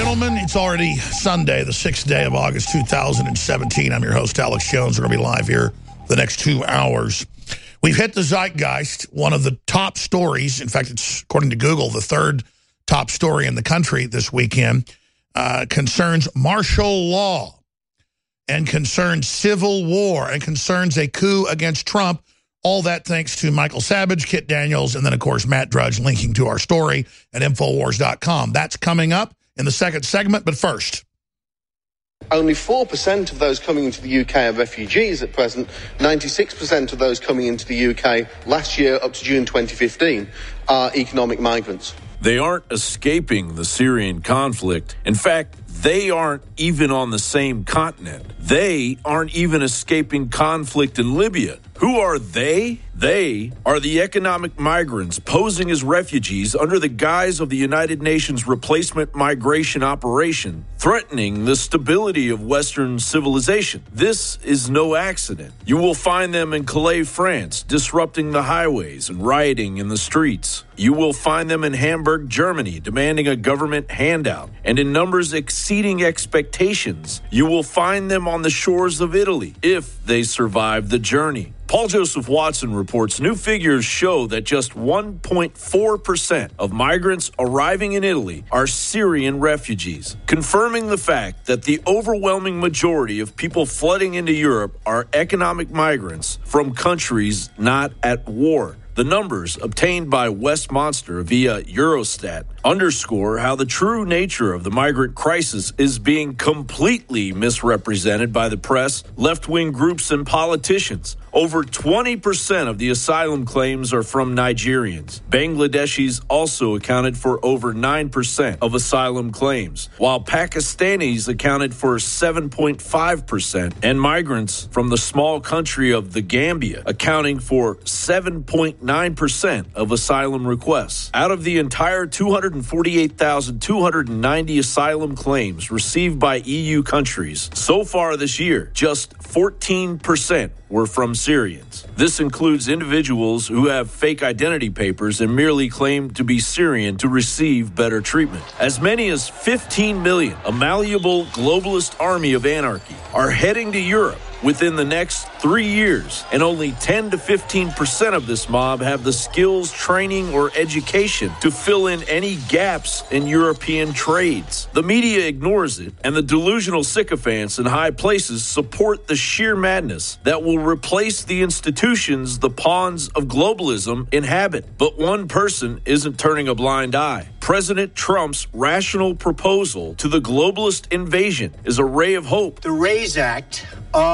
gentlemen, it's already Sunday, the 6th day of August 2017. I'm your host, Alex Jones. We're going to be live here the next 2 hours. We've hit the zeitgeist, one of the top stories. In fact, it's, according to Google, the third top story in the country this weekend, concerns martial law and concerns civil war and concerns a coup against Trump. All that thanks to Michael Savage, Kit Daniels, and then, of course, Matt Drudge linking to our story at Infowars.com. That's coming up in the second segment, but first. Only 4% of those coming into the UK are refugees at present. 96% of those coming into the UK last year up to June 2015 are economic migrants. They aren't escaping the Syrian conflict. In fact, they aren't even on the same continent. They aren't even escaping conflict in Libya. Who are they? They are the economic migrants posing as refugees under the guise of the United Nations Replacement Migration Operation, threatening the stability of Western civilization. This is no accident. You will find them in Calais, France, disrupting the highways and rioting in the streets. You will find them in Hamburg, Germany, demanding a government handout, and in numbers exceeding expectations. You will find them on the shores of Italy, if they survive the journey. Paul Joseph Watson reports new figures show that just 1.4% of migrants arriving in Italy are Syrian refugees, confirming the fact that the overwhelming majority of people flooding into Europe are economic migrants from countries not at war. The numbers obtained by Westminster via Eurostat underscore how the true nature of the migrant crisis is being completely misrepresented by the press, left-wing groups, and politicians. Over 20% of the asylum claims are from Nigerians. Bangladeshis also accounted for over 9% of asylum claims, while Pakistanis accounted for 7.5%, and migrants from the small country of the Gambia accounting for 7.9% of asylum requests. Out of the entire 248,290 asylum claims received by EU countries so far this year, just 14% were from Syrians. This includes individuals who have fake identity papers and merely claim to be Syrian to receive better treatment. As many as 15 million, a malleable globalist army of anarchy, are heading to Europe within the next 3 years, and only 10 to 15% of this mob have the skills, training, or education to fill in any gaps in European trades. The media ignores it, and the delusional sycophants in high places support the sheer madness that will replace the institutions the pawns of globalism inhabit. But one person isn't turning a blind eye. President Trump's rational proposal to the globalist invasion is a ray of hope. The RAISE Act,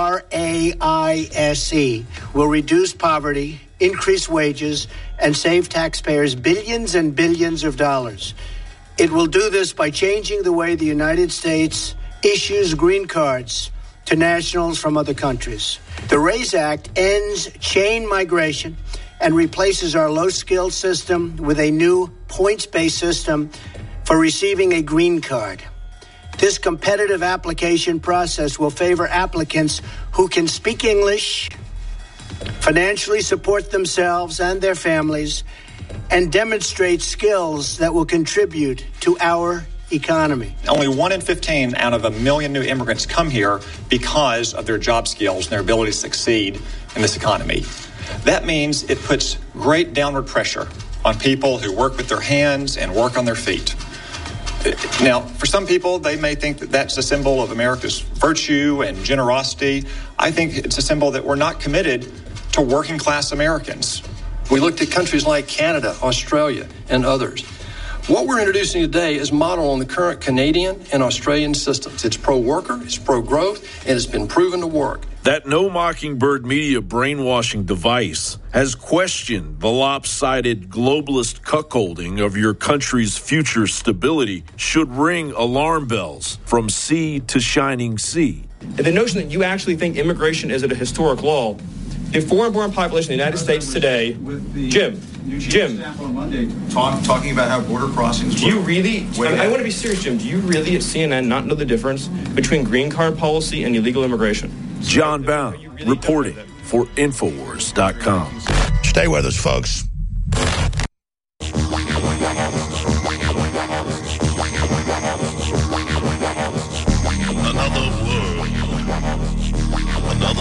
RAISE, will reduce poverty, increase wages, and save taxpayers billions and billions of dollars. It will do this by changing the way the United States issues green cards to nationals from other countries. The RAISE Act ends chain migration and replaces our low-skilled system with a new points-based system for receiving a green card. This competitive application process will favor applicants who can speak English, financially support themselves and their families, and demonstrate skills that will contribute to our economy. Only 1 in 15 out of 1 million new immigrants come here because of their job skills and their ability to succeed in this economy. That means it puts great downward pressure on people who work with their hands and work on their feet. Now, for some people, they may think that that's a symbol of America's virtue and generosity. I think it's a symbol that we're not committed to working class Americans. We looked at countries like Canada, Australia, and others. What we're introducing today is modeled on the current Canadian and Australian systems. It's pro-worker, it's pro-growth, and it's been proven to work. That No Mockingbird media brainwashing device has questioned the lopsided globalist cuckolding of your country's future stability should ring alarm bells from sea to shining sea. The notion that you actually think immigration is at a historic lull. The foreign-born population in the United States today, Jim, on Monday, talking about how border crossings. Do you really? I want to be serious, Jim. Do you really at CNN not know the difference between green card policy and illegal immigration? John Bound, reporting for Infowars.com. Stay with us, folks.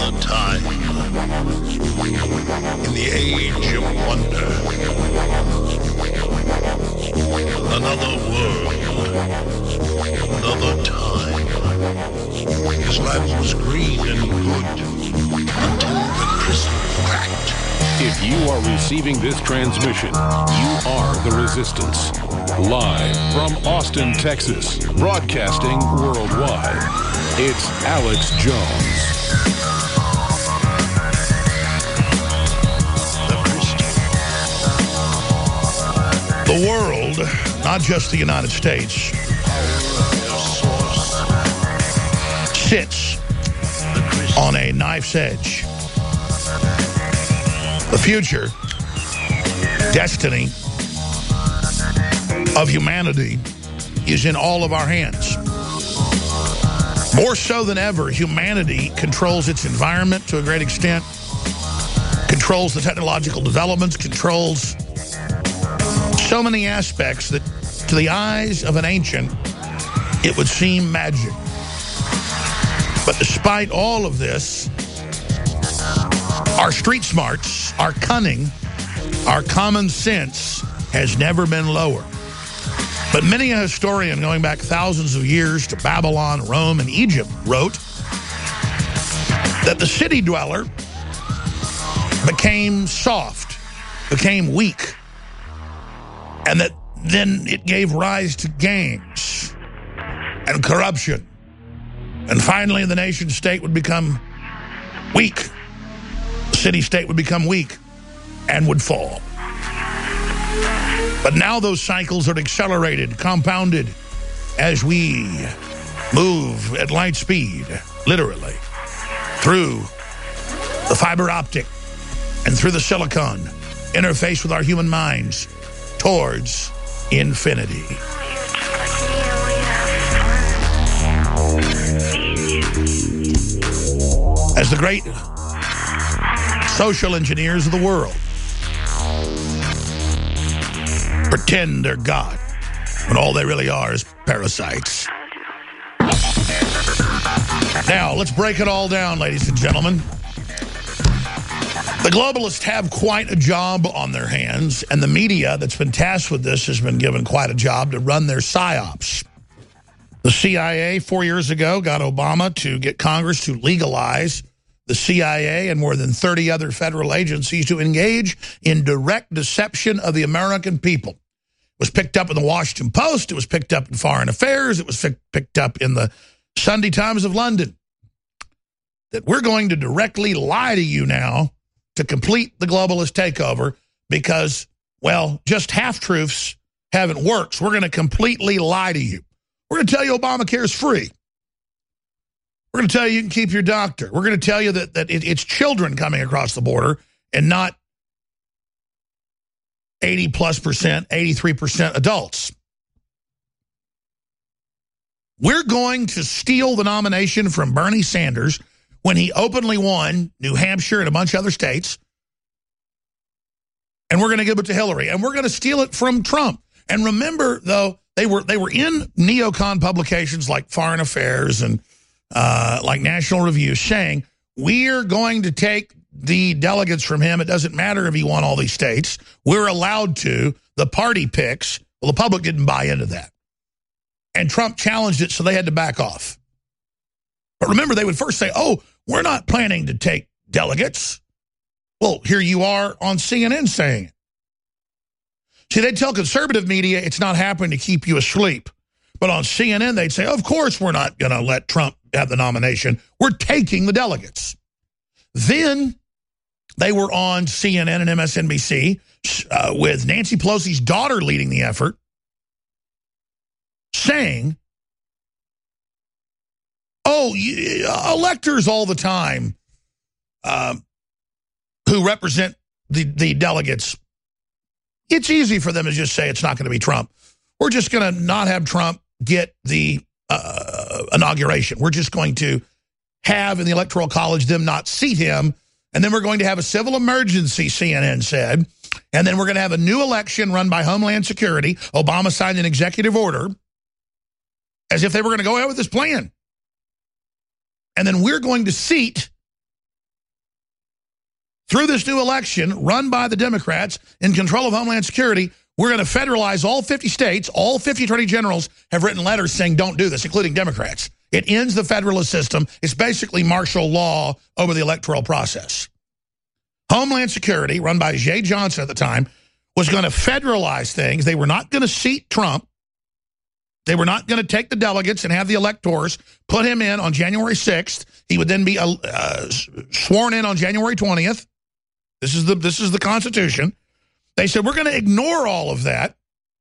another time, in the age of wonder, another world, another time. His land was green and good until the crystal cracked. If you are receiving this transmission, you are the Resistance. Live from Austin, Texas, broadcasting worldwide, it's Alex Jones. The world, not just the United States, sits on a knife's edge. The future, destiny of humanity is in all of our hands. More so than ever, humanity controls its environment to a great extent, controls the technological developments, controls so many aspects that to the eyes of an ancient, it would seem magic. But despite all of this, our street smarts, our cunning, our common sense has never been lower. But many a historian going back thousands of years to Babylon, Rome, and Egypt wrote that the city dweller became soft, became weak, and that then it gave rise to gangs and corruption. And finally, the nation state would become weak. The city-state would become weak and would fall. But now those cycles are accelerated, compounded, as we move at light speed, literally, through the fiber optic and through the silicon, interface with our human minds towards infinity. As the great social engineers of the world pretend they're God, when all they really are is parasites. Now, let's break it all down, ladies and gentlemen. The globalists have quite a job on their hands, and the media that's been tasked with this has been given quite a job to run their psyops. The CIA, 4 years ago, got Obama to get Congress to legalize the CIA and more than 30 other federal agencies to engage in direct deception of the American people. It was picked up in the Washington Post. It was picked up in Foreign Affairs. It was picked up in the Sunday Times of London. That we're going to directly lie to you now to complete the globalist takeover because, well, just half-truths haven't worked. So we're going to completely lie to you. We're going to tell you Obamacare is free. We're going to tell you you can keep your doctor. We're going to tell you that it's children coming across the border and not 80+%, 83% adults. We're going to steal the nomination from Bernie Sanders when he openly won New Hampshire and a bunch of other states. And we're going to give it to Hillary. And we're going to steal it from Trump. And remember, though, they were in neocon publications like Foreign Affairs and like National Review saying, we're going to take the delegates from him. It doesn't matter if he won all these states. We're allowed to. The party picks. Well, the public didn't buy into that. And Trump challenged it, so they had to back off. But remember, they would first say, oh, we're not planning to take delegates. Well, here you are on CNN saying it. See, they'd tell conservative media it's not happening to keep you asleep. But on CNN, they'd say, of course we're not going to let Trump have the nomination. We're taking the delegates. Then they were on CNN and MSNBC with Nancy Pelosi's daughter leading the effort, saying, oh, electors all the time who represent the delegates, it's easy for them to just say it's not going to be Trump. We're just going to not have Trump get the inauguration. We're just going to have in the Electoral College them not seat him, and then we're going to have a civil emergency, CNN said, and then we're going to have a new election run by Homeland Security. Obama signed an executive order as if they were going to go ahead with this plan. And then we're going to seat through this new election run by the Democrats in control of Homeland Security, we're going to federalize all 50 states. All 50 attorney generals have written letters saying don't do this, including Democrats. It ends the federalist system. It's basically martial law over the electoral process. Homeland Security, run by Jay Johnson at the time, was going to federalize things. They were not going to seat Trump. They were not going to take the delegates and have the electors put him in on January 6th. He would then be sworn in on January 20th. This is the Constitution. They said, we're going to ignore all of that.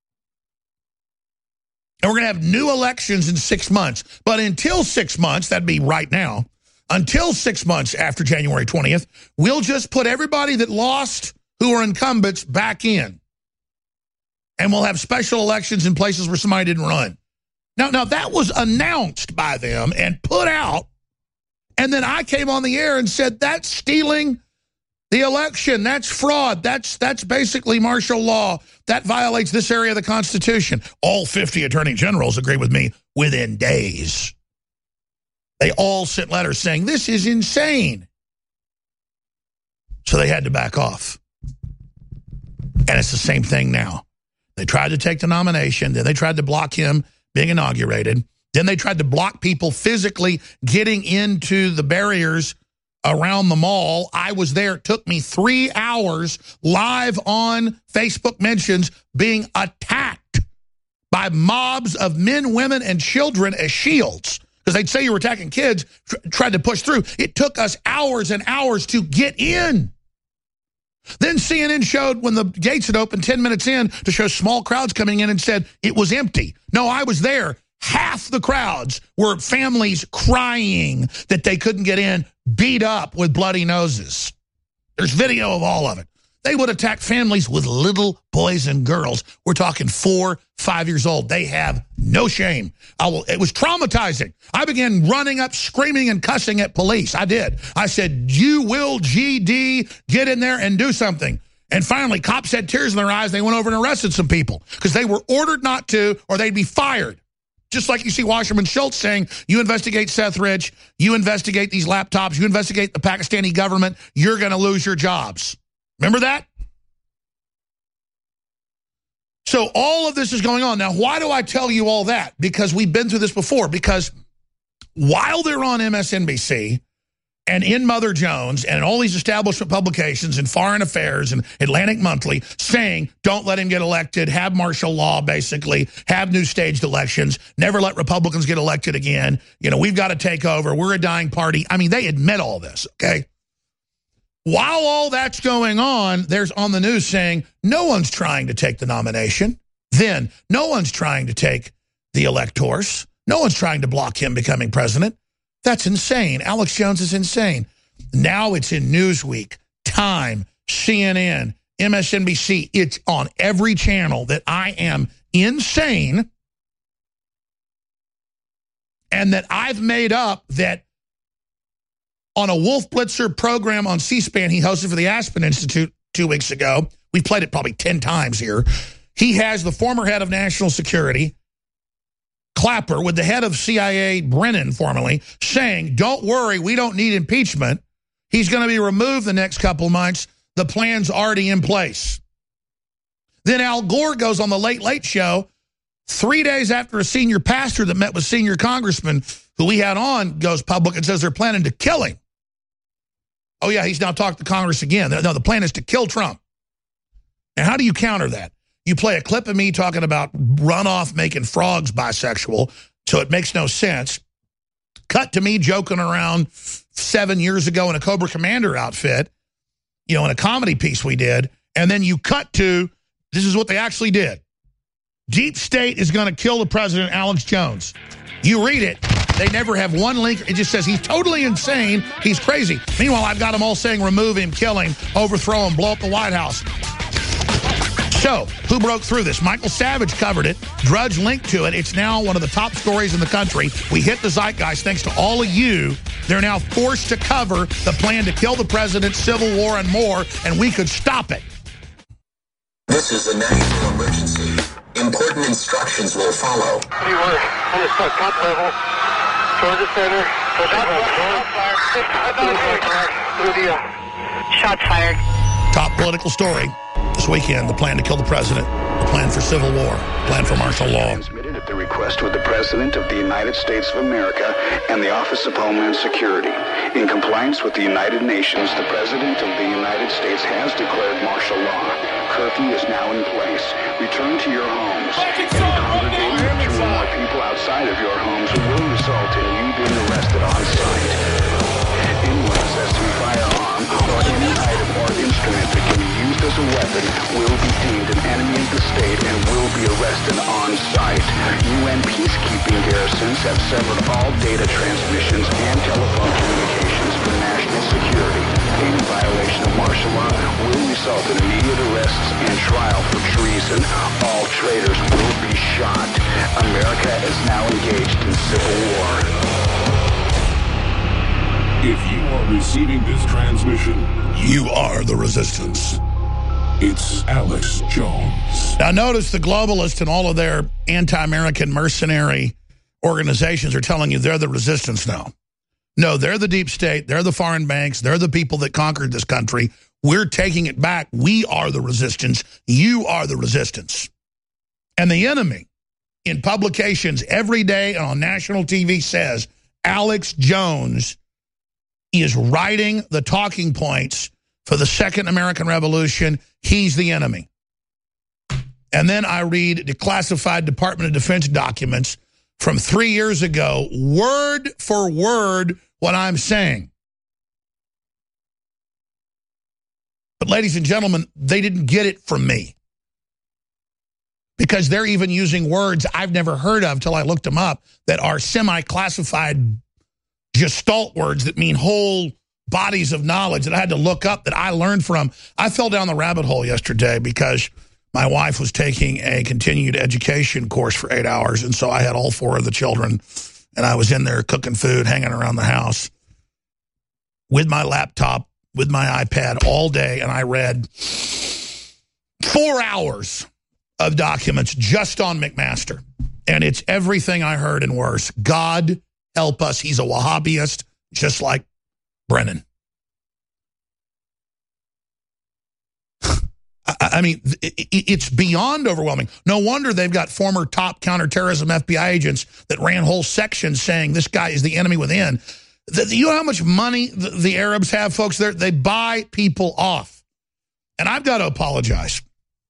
And we're going to have new elections in 6 months. But until 6 months, that'd be right now, until 6 months after January 20th, we'll just put everybody that lost who are incumbents back in. And we'll have special elections in places where somebody didn't run. Now that was announced by them and put out. And then I came on the air and said, that's stealing the election. That's fraud. That's basically martial law. That violates this area of the Constitution. All 50 attorney generals agree with me within days. They all sent letters saying, this is insane. So they had to back off. And it's the same thing now. They tried to take the nomination. Then they tried to block him being inaugurated. Then they tried to block people physically getting into the barriers around the mall. I was there. It took me 3 hours live on Facebook mentions being attacked by mobs of men, women, and children as shields. Because they'd say you were attacking kids, tried to push through. It took us hours and hours to get in. Then CNN showed when the gates had opened 10 minutes in to show small crowds coming in and said it was empty. No, I was there. Half the crowds were families crying that they couldn't get in, beat up with bloody noses. There's video of all of it. They would attack families with little boys and girls. We're talking 4, 5 years old. They have no shame. It was traumatizing. I began running up, screaming and cussing at police. I did. I said, you will GD, get in there and do something. And finally, cops had tears in their eyes. They went over and arrested some people because they were ordered not to or they'd be fired. Just like you see Wasserman Schultz saying, you investigate Seth Rich, you investigate these laptops, you investigate the Pakistani government, you're going to lose your jobs. Remember that? So all of this is going on. Now, why do I tell you all that? Because we've been through this before. Because while they're on MSNBC and in Mother Jones and all these establishment publications and Foreign Affairs and Atlantic Monthly saying, don't let him get elected, have martial law, basically, have new staged elections, never let Republicans get elected again, we've got to take over, we're a dying party. I mean, they admit all this, okay? While all that's going on, there's on the news saying, no one's trying to take the nomination. Then, no one's trying to take the electors. No one's trying to block him becoming president. That's insane. Alex Jones is insane. Now it's in Newsweek, Time, CNN, MSNBC. It's on every channel that I am insane and that I've made up that on a Wolf Blitzer program on C-SPAN he hosted for the Aspen Institute 2 weeks ago. We played it probably 10 times here. He has the former head of national security, Clapper, with the head of CIA, Brennan, formerly, saying, don't worry, we don't need impeachment. He's going to be removed the next couple of months. The plan's already in place. Then Al Gore goes on the Late Late Show 3 days after a senior pastor that met with senior congressmen who we had on goes public and says they're planning to kill him. Oh, yeah, he's now talked to Congress again. No, the plan is to kill Trump. And how do you counter that? You play a clip of me talking about runoff making frogs bisexual, so it makes no sense. Cut to me joking around 7 years ago in a Cobra Commander outfit, in a comedy piece we did, and then you cut to, this is what they actually did. Deep State is going to kill the president, Alex Jones. You read it, they never have one link. It just says he's totally insane, he's crazy. Meanwhile, I've got them all saying remove him, kill him, overthrow him, blow up the White House. So, who broke through this? Michael Savage covered it. Drudge linked to it. It's now one of the top stories in the country. We hit the zeitgeist thanks to all of you. They're now forced to cover the plan to kill the president, civil war, and more, and we could stop it. This is a national emergency. Important instructions will follow. You work on the top level, toward the center, through the Shots fired. Top political story this weekend, the plan to kill the president, the plan for civil war, plan for martial law. Transmitted at the request of the President of the United States of America and the Office of Homeland Security. In compliance with the United Nations, the President of the United States has declared martial law. Curfew is now in place. Return to your homes. Any congregating of 2 or more people outside of your homes will result in you being arrested on site. Anyone possessing a firearm or any item or instrument that can be used as a weapon will be deemed an enemy of the state and will be arrested on site. UN peacekeeping garrisons have severed all data transmissions and telephone communications for national security. Any violation of martial law will result in immediate arrests and trial for treason. All traitors will be shot. America is now engaged in civil war. If you are receiving this transmission, you are the resistance. It's Alex Jones. Now notice the globalists and all of their anti-American mercenary organizations are telling you they're the resistance now. No, they're the deep state. They're the foreign banks. They're the people that conquered this country. We're taking it back. We are the resistance. You are the resistance. And the enemy in publications every day and on national TV says Alex Jones is writing the talking points for the Second American Revolution. He's the enemy. And then I read declassified Department of Defense documents from 3 years ago, word for word, what I'm saying. But ladies and gentlemen, they didn't get it from me. Because they're even using words I've never heard of till I looked them up that are semi-classified gestalt words that mean whole bodies of knowledge that I had to look up that I learned from. I fell down the rabbit hole yesterday because my wife was taking a continued education course for 8 hours, and so I had all 4 of the children, and I was in there cooking food, hanging around the house with my laptop, with my iPad all day, and I read 4 hours of documents just on McMaster. And it's everything I heard and worse. God help us. He's a Wahhabist, just like Brennan. I mean, it's beyond overwhelming. No wonder they've got former top counterterrorism FBI agents that ran whole sections saying this guy is the enemy within. You know how much money the Arabs have, folks? They buy people off. And I've got to apologize.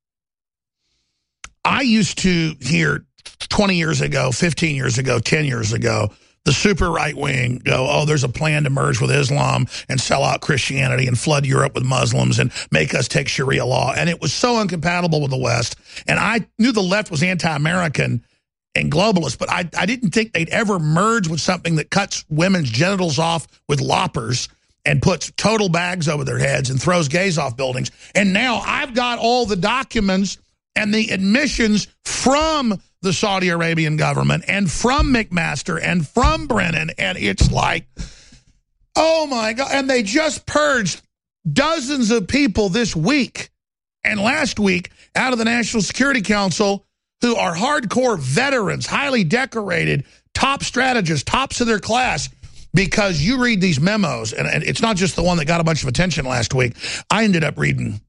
I used to hear 20 years ago, 15 years ago, 10 years ago, the super right wing go, oh, there's a plan to merge with Islam and sell out Christianity and flood Europe with Muslims and make us take Sharia law. And it was so incompatible with the West. And I knew the left was anti-American and globalist, but I didn't think they'd ever merge with something that cuts women's genitals off with loppers and puts total bags over their heads and throws gays off buildings. And now I've got all the documents and the admissions from the Saudi Arabian government and from McMaster and from Brennan, and it's like, oh my God. And they just purged dozens of people this week and last week out of the National Security Council who are hardcore veterans, highly decorated, top strategists, tops of their class, because you read these memos, and it's not just the one that got a bunch of attention last week. I ended up reading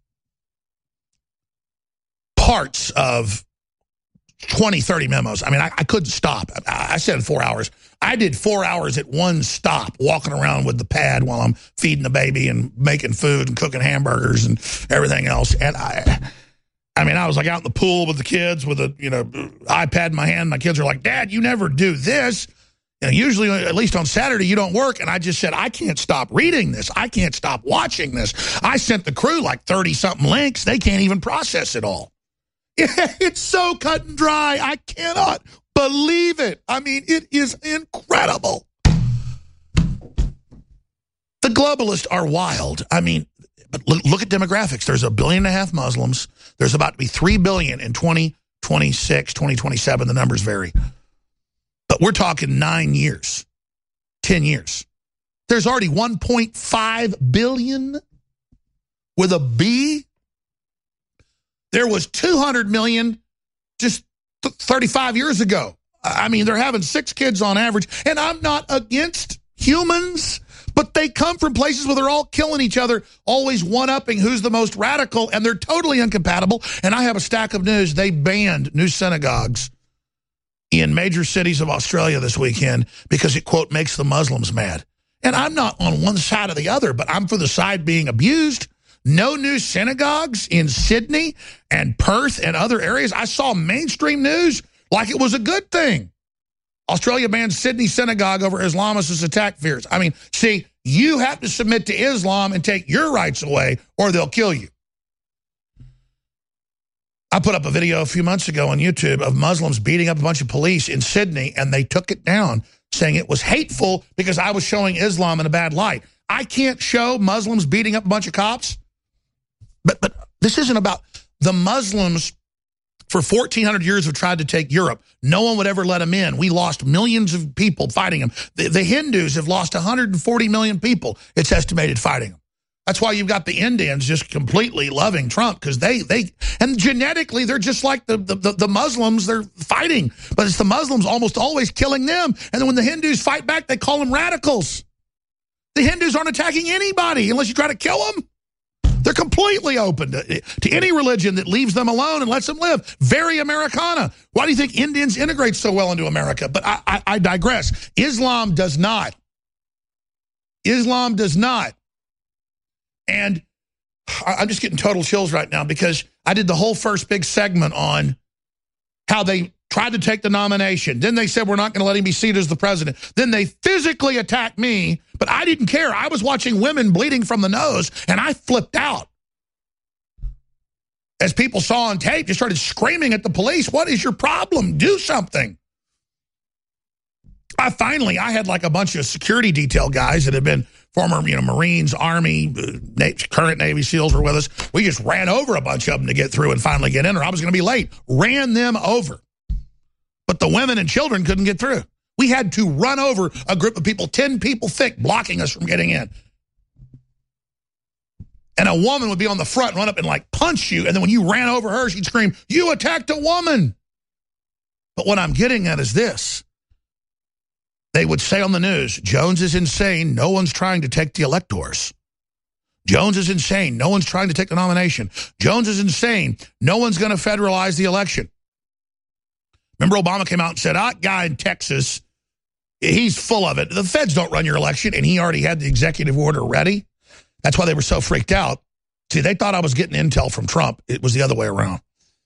parts of 20, 30 memos. I mean, I couldn't stop. I said 4 hours. I did 4 hours at one stop, walking around with the pad while I'm feeding the baby and making food and cooking hamburgers and everything else. And I mean, I was like out in the pool with the kids with a, iPad in my hand. My kids are like, Dad, you never do this. Usually, at least on Saturday, you don't work. And I just said, I can't stop reading this. I can't stop watching this. I sent the crew like 30-something links. They can't even process it all. It's so cut and dry. I cannot believe it. I mean, it is incredible. The globalists are wild. I mean, but look at demographics. There's 1.5 billion Muslims. There's about to be 3 billion in 2026, 2027. The numbers vary. But we're talking 9 years, 10 years. There's already 1.5 billion with a B. There was 200 million just 35 years ago. I mean, they're having 6 kids on average. And I'm not against humans, But they come from places where they're all killing each other, always one-upping who's the most radical, and they're totally incompatible. And I have a stack of news. They banned new synagogues in major cities of Australia this weekend because it, quote, makes the Muslims mad. And I'm not on one side or the other, but I'm for the side being abused. No new synagogues in Sydney and Perth and other areas. I saw mainstream news like it was a good thing. Australia banned Sydney synagogue over Islamists' attack fears. I mean, see, you have to submit to Islam and take your rights away or they'll kill you. I put up a video a few months ago on YouTube of Muslims beating up a bunch of police in Sydney, and they took it down, saying it was hateful because I was showing Islam in a bad light. I can't show Muslims beating up a bunch of cops. But this isn't about the Muslims. For 1,400 years have tried to take Europe. No one would ever let them in. We lost millions of people fighting them. The Hindus have lost 140 million people, it's estimated, fighting them. That's why you've got the Indians just completely loving Trump, because and genetically they're just like the Muslims. They're fighting, but it's the Muslims almost always killing them. And then when the Hindus fight back, they call them radicals. The Hindus aren't attacking anybody unless you try to kill them. They're completely open to any religion that leaves them alone and lets them live. Very Americana. Why do you think Indians integrate so well into America? But I digress. Islam does not. Islam does not. And I'm just getting total chills right now because I did the whole first big segment on how they tried to take the nomination. Then they said, we're not going to let him be seated as the president. Then they physically attacked me, but I didn't care. I was watching women bleeding from the nose, and I flipped out. As people saw on tape, just started screaming at the police, what is your problem? Do something. I had like a bunch of security detail guys that had been former, Marines, Army, current Navy SEALs were with us. We just ran over a bunch of them to get through and finally get in, or I was going to be late. Ran them over. But the women and children couldn't get through. We had to run over a group of people, 10 people thick, blocking us from getting in. And a woman would be on the front, run up and like punch you. And then when you ran over her, she'd scream, you attacked a woman. But what I'm getting at is this. They would say on the news, Jones is insane. No one's trying to take the electors. Jones is insane. No one's trying to take the nomination. Jones is insane. No one's going to federalize the election. Remember Obama came out and said, guy in Texas, he's full of it. The feds don't run your election, and he already had the executive order ready. That's why they were so freaked out. See, they thought I was getting intel from Trump. It was the other way around.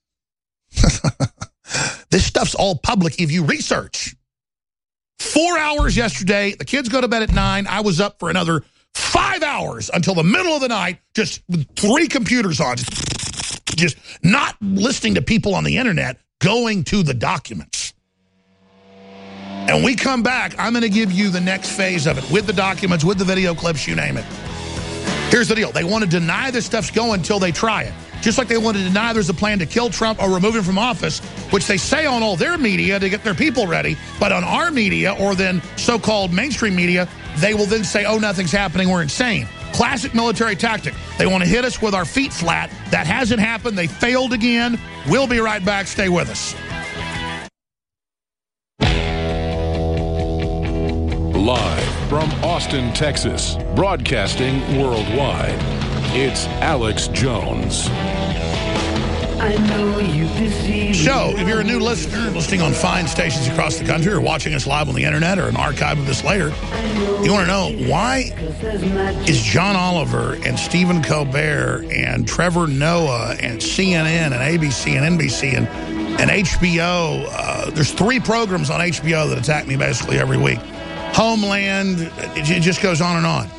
This stuff's all public if you research. 4 hours yesterday. The kids go to bed at 9. I was up for another 5 hours until the middle of the night, just with 3 computers on, just not listening to people on the internet, going to the documents. And we come back, I'm going to give you the next phase of it, with the documents, with the video clips, you name it. Here's the deal. They want to deny this stuff's going until they try it. Just like they want to deny there's a plan to kill Trump or remove him from office, which they say on all their media to get their people ready. But on our media, or then so-called mainstream media, they will then say, oh, nothing's happening, we're insane. Classic military tactic. They want to hit us with our feet flat. That hasn't happened. They failed again. We'll be right back. Stay with us. Live from Austin, Texas, broadcasting worldwide, it's Alex Jones. I know you deceive. So, if you're a new listener, listening on fine stations across the country, or watching us live on the internet, or an archive of this later, you want to know, why is John Oliver and Stephen Colbert and Trevor Noah and CNN and ABC and NBC and HBO, there's 3 programs on HBO that attack me basically every week. Homeland, it just goes on and on.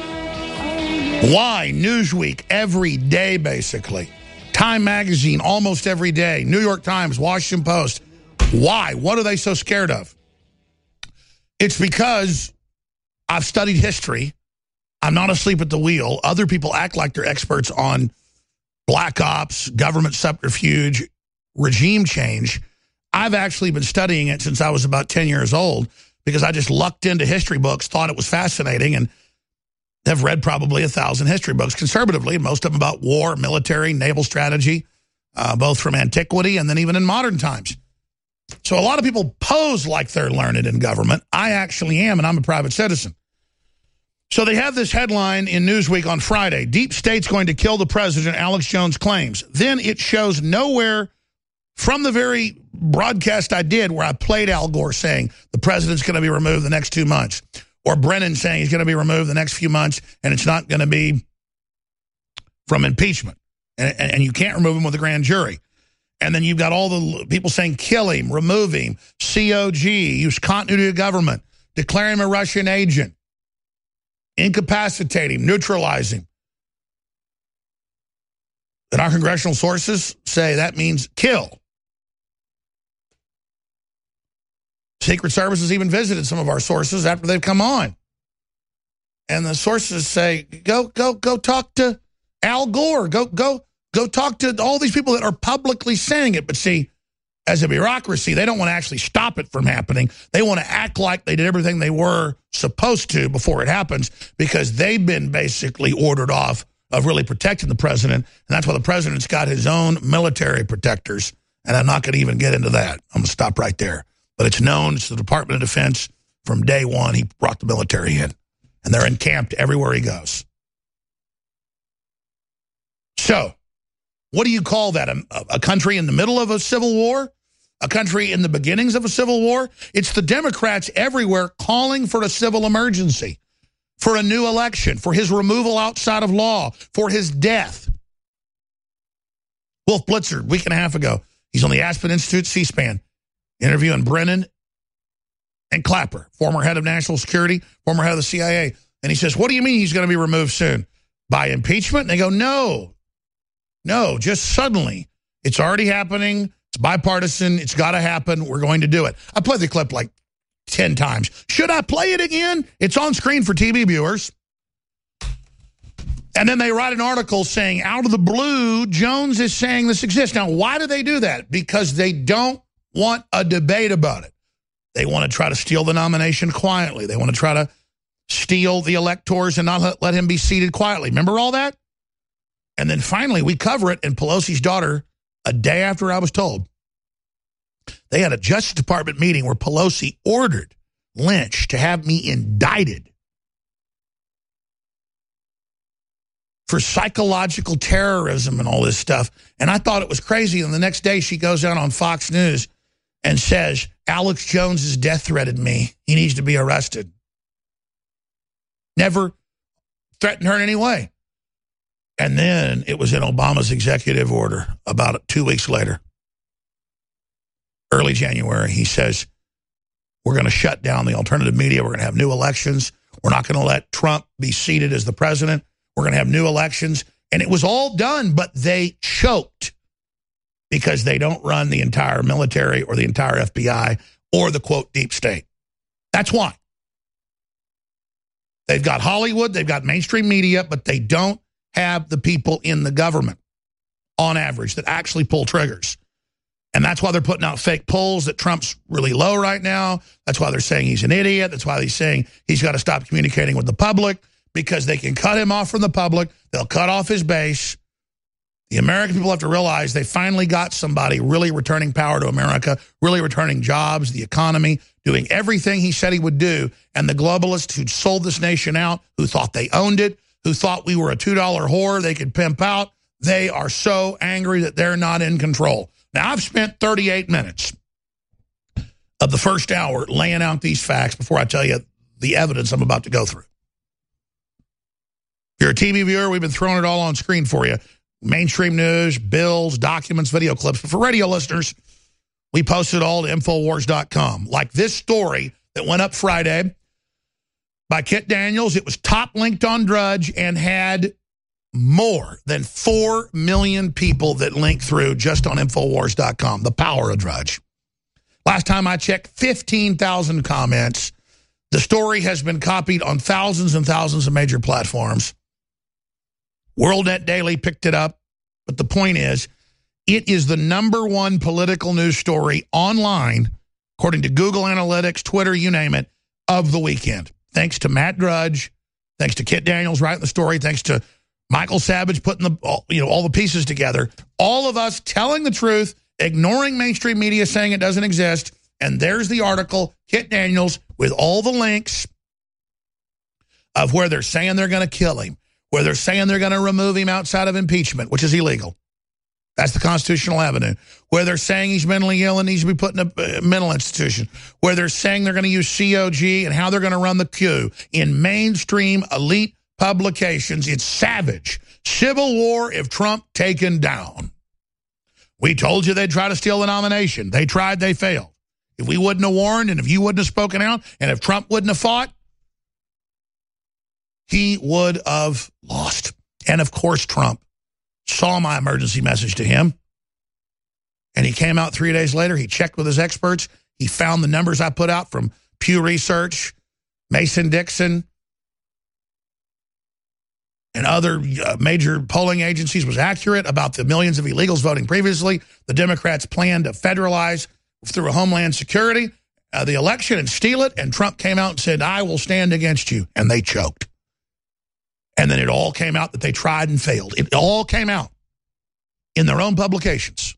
Why? Newsweek, every day, basically. Time Magazine, almost every day. New York Times, Washington Post. Why? What are they so scared of? It's because I've studied history. I'm not asleep at the wheel. Other people act like they're experts on black ops, government subterfuge, regime change. I've actually been studying it since I was about 10 years old, because I just lucked into history books, thought it was fascinating, and have read probably 1,000 history books conservatively, most of them about war, military, naval strategy, both from antiquity and then even in modern times. So a lot of people pose like they're learned in government. I actually am, and I'm a private citizen. So they have this headline in Newsweek on Friday. Deep State's going to kill the president, Alex Jones claims. Then it shows nowhere from the very broadcast I did where I played Al Gore saying the president's going to be removed the next 2 months. Or Brennan saying he's going to be removed the next few months and it's not going to be from impeachment. And you can't remove him with a grand jury. And then you've got all the people saying kill him, remove him, COG, use continuity of government, declare him a Russian agent, incapacitate him, neutralize him. And our congressional sources say that means kill. Secret Service has even visited some of our sources after they've come on. And the sources say, go talk to Al Gore. Go talk to all these people that are publicly saying it. But see, as a bureaucracy, they don't want to actually stop it from happening. They want to act like they did everything they were supposed to before it happens because they've been basically ordered off of really protecting the president. And that's why the president's got his own military protectors. And I'm not going to even get into that. I'm going to stop right there. But it's known, it's the Department of Defense. From day one, he brought the military in. And they're encamped everywhere he goes. So, what do you call that? A country in the middle of a civil war? A country in the beginnings of a civil war? It's the Democrats everywhere calling for a civil emergency, for a new election, for his removal outside of law, for his death. Wolf Blitzer, a week and a half ago, he's on the Aspen Institute C-SPAN, interviewing Brennan and Clapper, former head of national security, former head of the CIA. And he says, what do you mean he's going to be removed soon? By impeachment? And they go, no, just suddenly. It's already happening. It's bipartisan. It's got to happen. We're going to do it. I played the clip like 10 times. Should I play it again? It's on screen for TV viewers. And then they write an article saying, out of the blue, Jones is saying this exists. Now, why do they do that? Because they don't want a debate about it. They want to try to steal the nomination quietly. They want to try to steal the electors and not let him be seated quietly. Remember all that? And then finally, we cover it, and Pelosi's daughter, a day after I was told, they had a Justice Department meeting where Pelosi ordered Lynch to have me indicted for psychological terrorism and all this stuff. And I thought it was crazy. And the next day she goes out on Fox News and says, Alex Jones has death threatened me. He needs to be arrested. Never threatened her in any way. And then it was in Obama's executive order about 2 weeks later. Early January, he says, we're going to shut down the alternative media. We're going to have new elections. We're not going to let Trump be seated as the president. We're going to have new elections. And it was all done, but they choked because they don't run the entire military or the entire FBI or the, quote, deep state. That's why. They've got Hollywood, they've got mainstream media, but they don't have the people in the government, on average, that actually pull triggers. And that's why they're putting out fake polls that Trump's really low right now. That's why they're saying he's an idiot. That's why he's saying he's got to stop communicating with the public, because they can cut him off from the public. They'll cut off his base. The American people have to realize they finally got somebody really returning power to America, really returning jobs, the economy, doing everything he said he would do. And the globalists who sold this nation out, who thought they owned it, who thought we were a $2 whore they could pimp out, they are so angry that they're not in control. Now, I've spent 38 minutes of the first hour laying out these facts before I tell you the evidence I'm about to go through. If you're a TV viewer, we've been throwing it all on screen for you. Mainstream news, bills, documents, video clips. But for radio listeners, we post it all to Infowars.com. Like this story that went up Friday by Kit Daniels. It was top linked on Drudge and had more than 4 million people that link through just on Infowars.com. The power of Drudge. Last time I checked, 15,000 comments. The story has been copied on thousands and thousands of major platforms. WorldNet Daily picked it up. But the point is, it is the #1 political news story online, according to Google Analytics, Twitter, you name it, of the weekend. Thanks to Matt Drudge, thanks to Kit Daniels writing the story, thanks to Michael Savage putting all the pieces together. All of us telling the truth, ignoring mainstream media saying it doesn't exist. And there's the article, Kit Daniels, with all the links of where they're saying they're going to kill him, where they're saying they're going to remove him outside of impeachment, which is illegal. That's the constitutional avenue. Where they're saying he's mentally ill and needs to be put in a mental institution. Where they're saying they're going to use COG and how they're going to run the queue. In mainstream elite publications, it's savage. Civil war if Trump taken down. We told you they'd try to steal the nomination. They tried, they failed. If we wouldn't have warned and if you wouldn't have spoken out and if Trump wouldn't have fought, he would have lost. And, of course, Trump saw my emergency message to him, and he came out 3 days later. He checked with his experts. He found the numbers I put out from Pew Research, Mason-Dixon, and other major polling agencies was accurate about the millions of illegals voting previously. The Democrats planned to federalize through a Homeland Security the election and steal it, and Trump came out and said, I will stand against you, and they choked. And then it all came out that they tried and failed. It all came out in their own publications.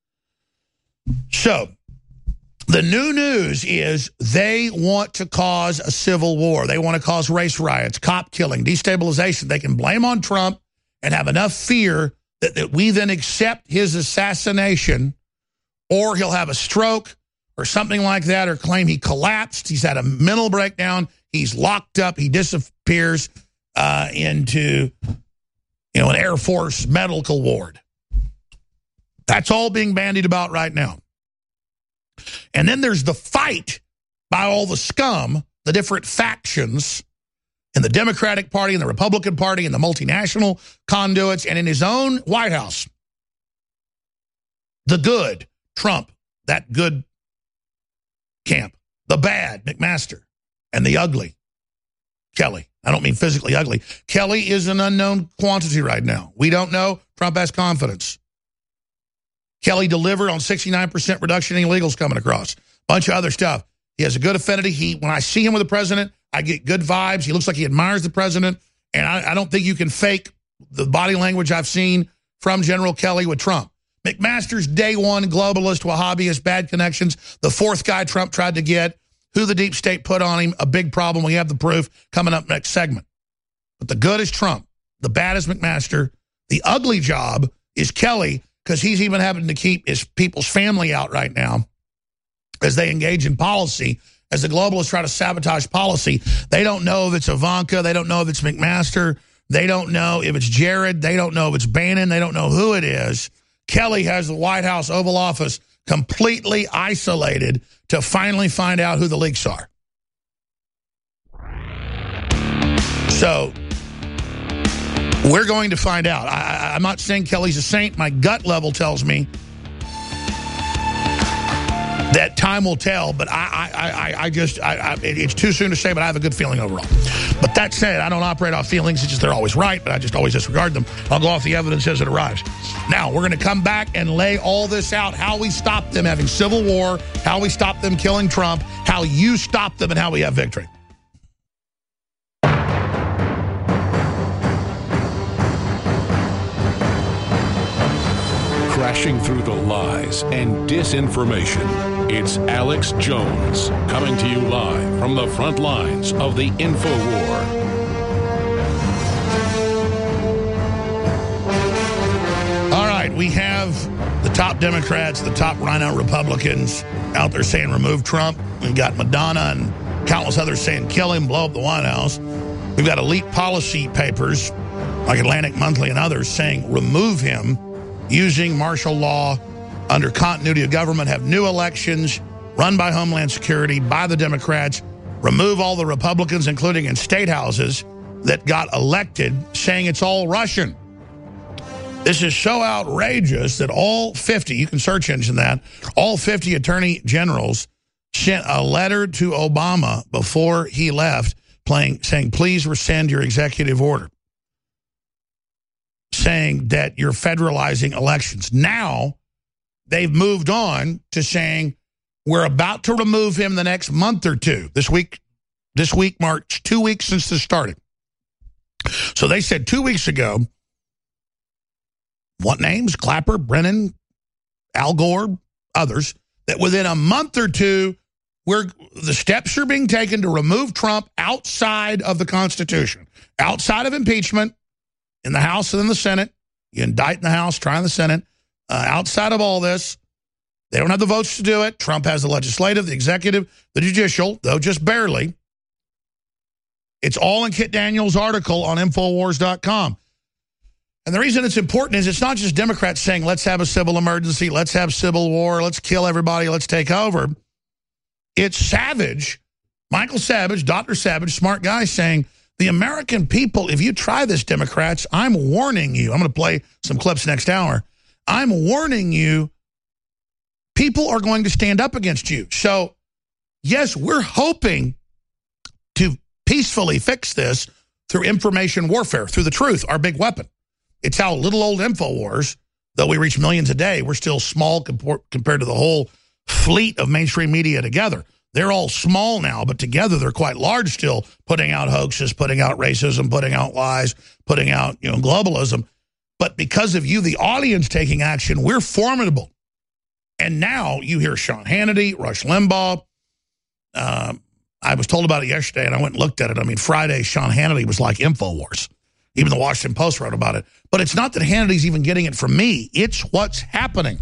So the new news is they want to cause a civil war. They want to cause race riots, cop killing, destabilization. They can blame on Trump and have enough fear that we then accept his assassination, or he'll have a stroke or something like that, or claim he collapsed, he's had a mental breakdown, he's locked up, he disappears into an Air Force medical ward. That's all being bandied about right now. And then there's the fight by all the scum, the different factions in the Democratic Party and the Republican Party and the multinational conduits and in his own White House. The good, Trump, that good camp. The bad, McMaster. And the ugly, Kelly. I don't mean physically ugly. Kelly is an unknown quantity right now. We don't know. Trump has confidence. Kelly delivered on 69% reduction in illegals coming across. Bunch of other stuff. He has a good affinity. When I see him with the president, I get good vibes. He looks like he admires the president. And I don't think you can fake the body language I've seen from General Kelly with Trump. McMaster's day one, globalist, Wahhabist, bad connections. The fourth guy Trump tried to get. Who the deep state put on him, a big problem. We have the proof coming up next segment. But the good is Trump. The bad is McMaster. The ugly job is Kelly, because he's even having to keep his people's family out right now as they engage in policy, as the globalists try to sabotage policy. They don't know if it's Ivanka. They don't know if it's McMaster. They don't know if it's Jared. They don't know if it's Bannon. They don't know who it is. Kelly has the White House Oval Office completely isolated to finally find out who the leaks are. So we're going to find out. I'm not saying Kelly's a saint. My gut level tells me that time will tell, but it's too soon to say, but I have a good feeling overall. But that said, I don't operate off feelings. It's just they're always right, but I just always disregard them. I'll go off the evidence as it arrives. Now, we're going to come back and lay all this out, how we stop them having civil war, how we stop them killing Trump, how you stop them, and how we have victory. Crashing through the lies and disinformation. It's Alex Jones, coming to you live from the front lines of the InfoWar. All right, we have the top Democrats, the top rhino Republicans out there saying remove Trump. We've got Madonna and countless others saying kill him, blow up the White House. We've got elite policy papers like Atlantic Monthly and others saying remove him using martial law under continuity of government, have new elections run by Homeland Security, by the Democrats, remove all the Republicans, including in state houses, that got elected, saying it's all Russian. This is so outrageous that all 50, you can search engine that, all 50 attorney generals sent a letter to Obama before he left saying, please rescind your executive order, saying that you're federalizing elections. Now, they've moved on to saying we're about to remove him the next month or two. This week marks 2 weeks since this started. So they said 2 weeks ago, what names? Clapper, Brennan, Al Gore, others, that within a month or two, the steps are being taken to remove Trump outside of the Constitution, outside of impeachment in the House and in the Senate. You indict in the House, try in the Senate. Outside of all this, they don't have the votes to do it. Trump has the legislative, the executive, the judicial, though just barely. It's all in Kit Daniels' article on Infowars.com. And the reason it's important is it's not just Democrats saying, let's have a civil emergency, let's have civil war, let's kill everybody, let's take over. It's Savage, Michael Savage, Dr. Savage, smart guy, saying, the American people, if you try this, Democrats, I'm warning you. I'm going to play some clips next hour. I'm warning you, people are going to stand up against you. So, yes, we're hoping to peacefully fix this through information warfare, through the truth, our big weapon. It's how little old InfoWars, though we reach millions a day, we're still small compared to the whole fleet of mainstream media together. They're all small now, but together they're quite large still, putting out hoaxes, putting out racism, putting out lies, putting out globalism. But because of you, the audience taking action, we're formidable. And now you hear Sean Hannity, Rush Limbaugh. I was told about it yesterday, and I went and looked at it. I mean, Friday, Sean Hannity was like InfoWars. Even the Washington Post wrote about it. But it's not that Hannity's even getting it from me. It's what's happening.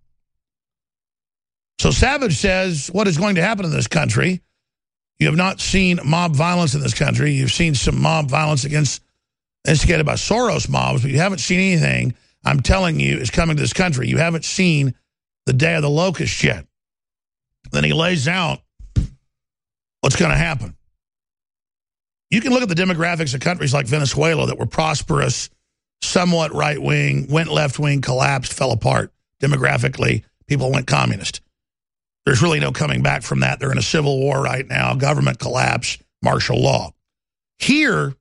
So Savage says, what is going to happen in this country? You have not seen mob violence in this country. You've seen some mob violence instigated by Soros mobs, but you haven't seen anything, I'm telling you, is coming to this country. You haven't seen the day of the locust yet. Then he lays out what's going to happen. You can look at the demographics of countries like Venezuela that were prosperous, somewhat right-wing, went left-wing, collapsed, fell apart demographically. People went communist. There's really no coming back from that. They're in a civil war right now, government collapse, martial law. Here,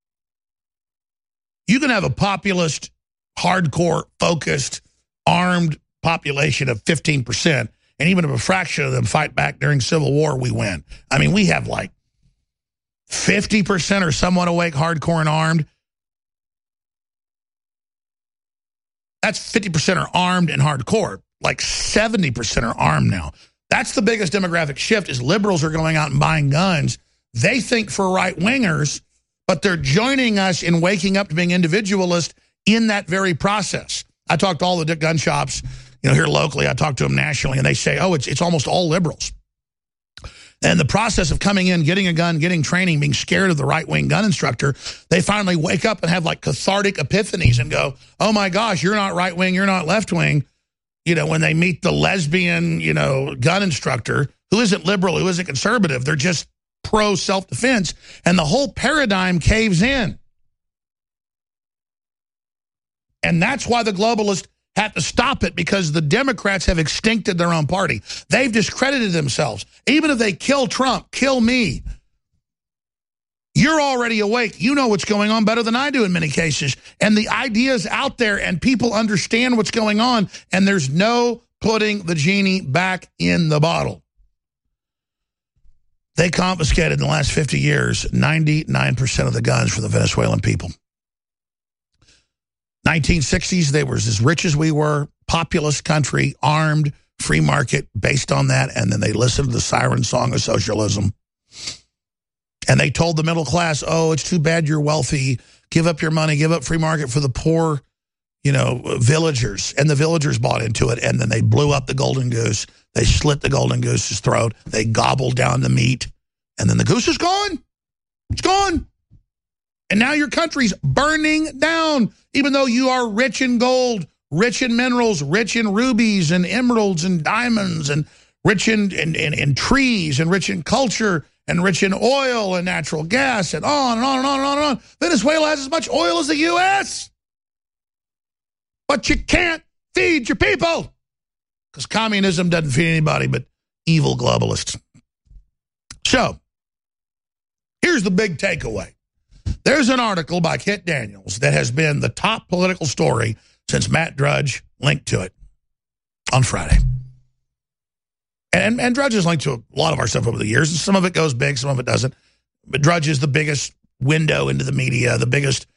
you can have a populist, hardcore, focused, armed population of 15%, and even if a fraction of them fight back during civil war, we win. I mean, we have like 50% are somewhat awake, hardcore, and armed. That's 50% are armed and hardcore. Like 70% are armed now. That's the biggest demographic shift is liberals are going out and buying guns. They think for right-wingers, but they're joining us in waking up to being individualist in that very process. I talked to all the gun shops, here locally. I talked to them nationally, and they say, oh, it's almost all liberals. And the process of coming in, getting a gun, getting training, being scared of the right-wing gun instructor, they finally wake up and have like cathartic epiphanies and go, oh my gosh, you're not right-wing, you're not left-wing. When they meet the lesbian, gun instructor who isn't liberal, who isn't conservative, they're just pro-self-defense, and the whole paradigm caves in. And that's why the globalists have to stop it, because the Democrats have extincted their own party. They've discredited themselves. Even if they kill Trump, kill me. You're already awake. You know what's going on better than I do in many cases. And the idea's out there, and people understand what's going on, and there's no putting the genie back in the bottle. They confiscated in the last 50 years 99% of the guns from the Venezuelan people. 1960s, they were as rich as we were, populous country, armed, free market, based on that, and then they listened to the siren song of socialism. And they told the middle class, oh, it's too bad you're wealthy. Give up your money. Give up free market for the poor, villagers. And the villagers bought into it. And then they blew up the golden goose. They slit the golden goose's throat. They gobbled down the meat. And then the goose is gone. It's gone. And now your country's burning down, even though you are rich in gold, rich in minerals, rich in rubies and emeralds and diamonds, and rich in trees, and rich in culture, and rich in oil and natural gas, and on and on and on and on and on. Venezuela has as much oil as the U.S. But you can't feed your people, because communism doesn't feed anybody but evil globalists. So, here's the big takeaway. There's an article by Kit Daniels that has been the top political story since Matt Drudge linked to it on Friday. And Drudge has linked to a lot of our stuff over the years. And some of it goes big, some of it doesn't. But Drudge is the biggest window into the media, the biggest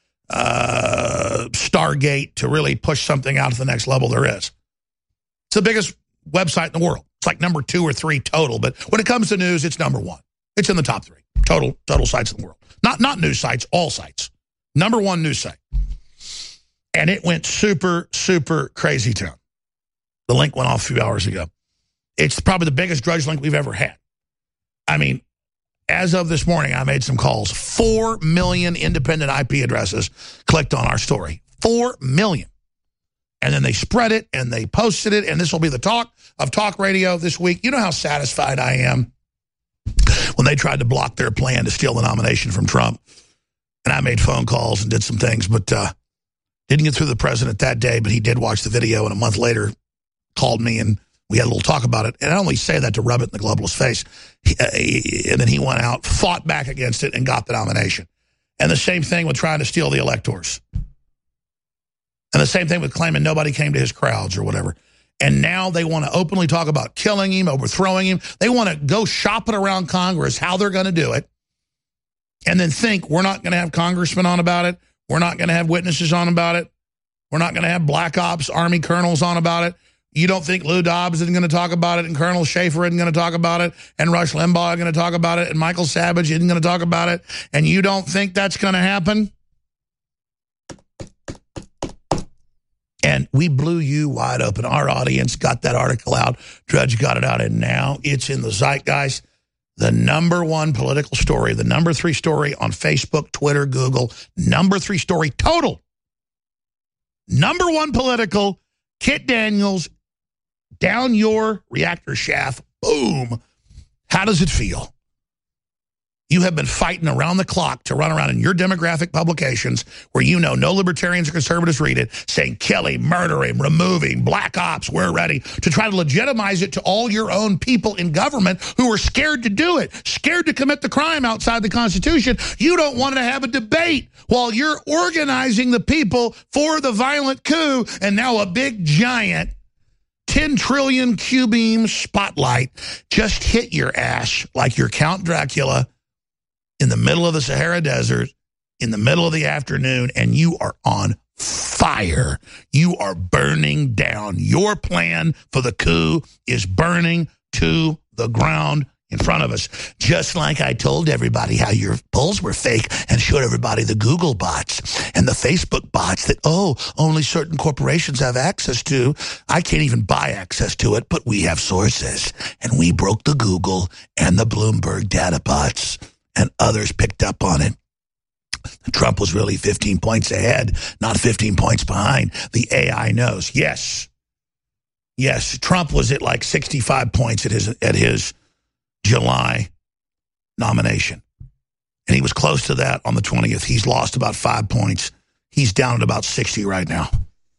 Stargate to really push something out to the next level there is. It's the biggest website in the world. It's like number 2 or 3 total. But when it comes to news, it's number 1. It's in the top 3 total sites in the world. Not news sites, all sites. Number 1 news site. And it went super, super crazy town. The link went off a few hours ago. It's probably the biggest Drudge link we've ever had. I mean, as of this morning, I made some calls. 4 million independent IP addresses clicked on our story. 4 million. And then they spread it and they posted it. And this will be the talk of talk radio this week. You know how satisfied I am when they tried to block their plan to steal the nomination from Trump. And I made phone calls and did some things, but didn't get through the president that day, but he did watch the video, and a month later called me, and we had a little talk about it. And I only say that to rub it in the globalist face. And then he went out, fought back against it, and got the nomination. And the same thing with trying to steal the electors. And the same thing with claiming nobody came to his crowds or whatever. And now they want to openly talk about killing him, overthrowing him. They want to go shopping around Congress how they're going to do it. And then think we're not going to have congressmen on about it. We're not going to have witnesses on about it. We're not going to have Black Ops Army colonels on about it. You don't think Lou Dobbs isn't going to talk about it, and Colonel Schaefer isn't going to talk about it, and Rush Limbaugh isn't going to talk about it, and Michael Savage isn't going to talk about it, and you don't think that's going to happen? And we blew you wide open. Our audience got that article out. Drudge got it out, and now it's in the zeitgeist. The number 1 political story, the number 3 story on Facebook, Twitter, Google, number 3 story total. Number 1 political, Kit Daniels, down your reactor shaft, boom. How does it feel? You have been fighting around the clock to run around in your demographic publications where you know no libertarians or conservatives read it, saying kill him, murder him, remove him, Black Ops, we're ready, to try to legitimize it to all your own people in government who are scared to do it, scared to commit the crime outside the Constitution. You don't want to have a debate while you're organizing the people for the violent coup, and now a big giant 10 trillion Q-beam spotlight just hit your ass like you're Count Dracula in the middle of the Sahara Desert, in the middle of the afternoon, and you are on fire. You are burning down. Your plan for the coup is burning to the ground in front of us. Just like I told everybody how your polls were fake and showed everybody the Google bots and the Facebook bots that, only certain corporations have access to. I can't even buy access to it, but we have sources. And we broke the Google and the Bloomberg data bots. And others picked up on it. Trump was really 15 points ahead, not 15 points behind. The AI knows. Yes, Trump was at like 65 points at his July nomination. And he was close to that on the 20th. He's lost about 5 points. He's down at about 60 right now.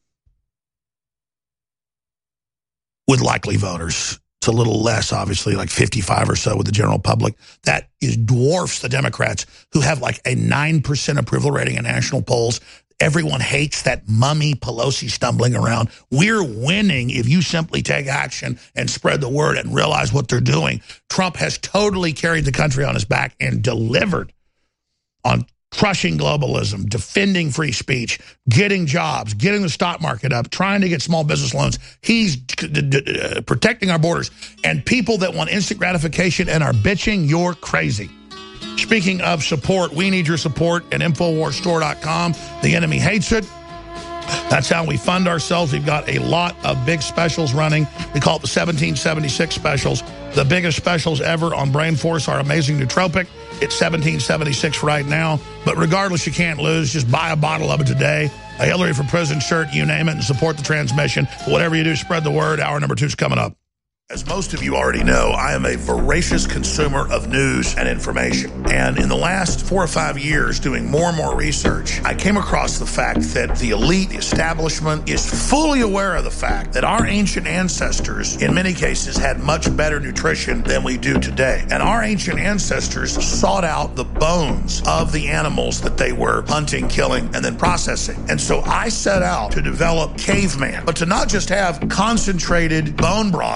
With likely voters. It's a little less, obviously, like 55 or so with the general public. That dwarfs the Democrats, who have like a 9% approval rating in national polls. Everyone hates that mummy Pelosi stumbling around. We're winning if you simply take action and spread the word and realize what they're doing. Trump has totally carried the country on his back and delivered on crushing globalism, defending free speech, getting jobs, getting the stock market up, trying to get small business loans. He's protecting our borders. And people that want instant gratification and are bitching, you're crazy. Speaking of support, we need your support at InfoWarsStore.com. The enemy hates it. That's how we fund ourselves. We've got a lot of big specials running. We call it the 1776 specials. The biggest specials ever on Brain Force are Amazing Nootropic. It's $17.76 right now. But regardless, you can't lose. Just buy a bottle of it today. A Hillary for Prison shirt, you name it, and support the transmission. Whatever you do, spread the word. Hour number 2 is coming up. As most of you already know, I am a voracious consumer of news and information. And in the last 4 or 5 years, doing more and more research, I came across the fact that the elite establishment is fully aware of the fact that our ancient ancestors, in many cases, had much better nutrition than we do today. And our ancient ancestors sought out the bones of the animals that they were hunting, killing, and then processing. And so I set out to develop Caveman, but to not just have concentrated bone broth from chicken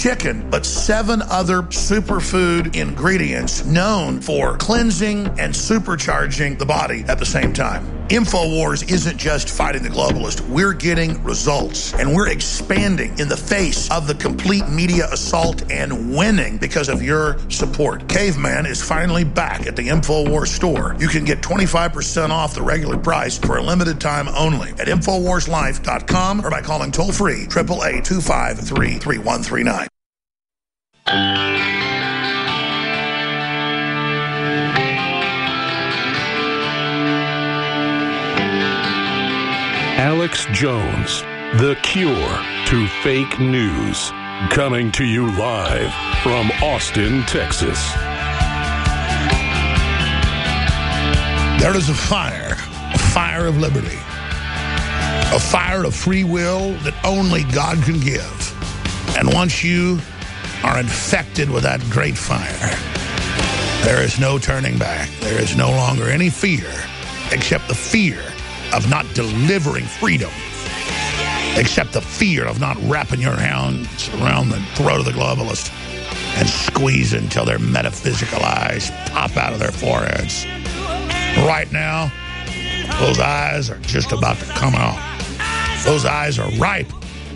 chicken, but 7 other superfood ingredients known for cleansing and supercharging the body at the same time. InfoWars isn't just fighting the globalist. We're getting results, and we're expanding in the face of the complete media assault and winning because of your support. Caveman is finally back at the InfoWars store. You can get 25% off the regular price for a limited time only at InfoWarsLife.com or by calling toll-free 888-253-3139. Alex Jones, the cure to fake news. Coming to you live from Austin, Texas. There is a fire of liberty, a fire of free will that only God can give. And once you are infected with that great fire, there is no turning back. There is no longer any fear except the fear of not delivering freedom, except the fear of not wrapping your hands around the throat of the globalist and squeezing until their metaphysical eyes pop out of their foreheads. Right now, those eyes are just about to come out. Those eyes are ripe.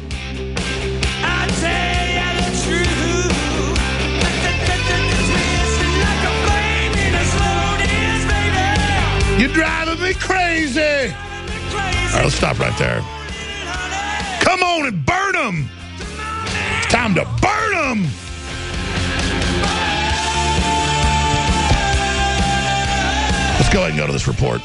You're driving me crazy. All right, let's stop right there. Come on and burn them. It's time to burn them. Let's go ahead and go to this report.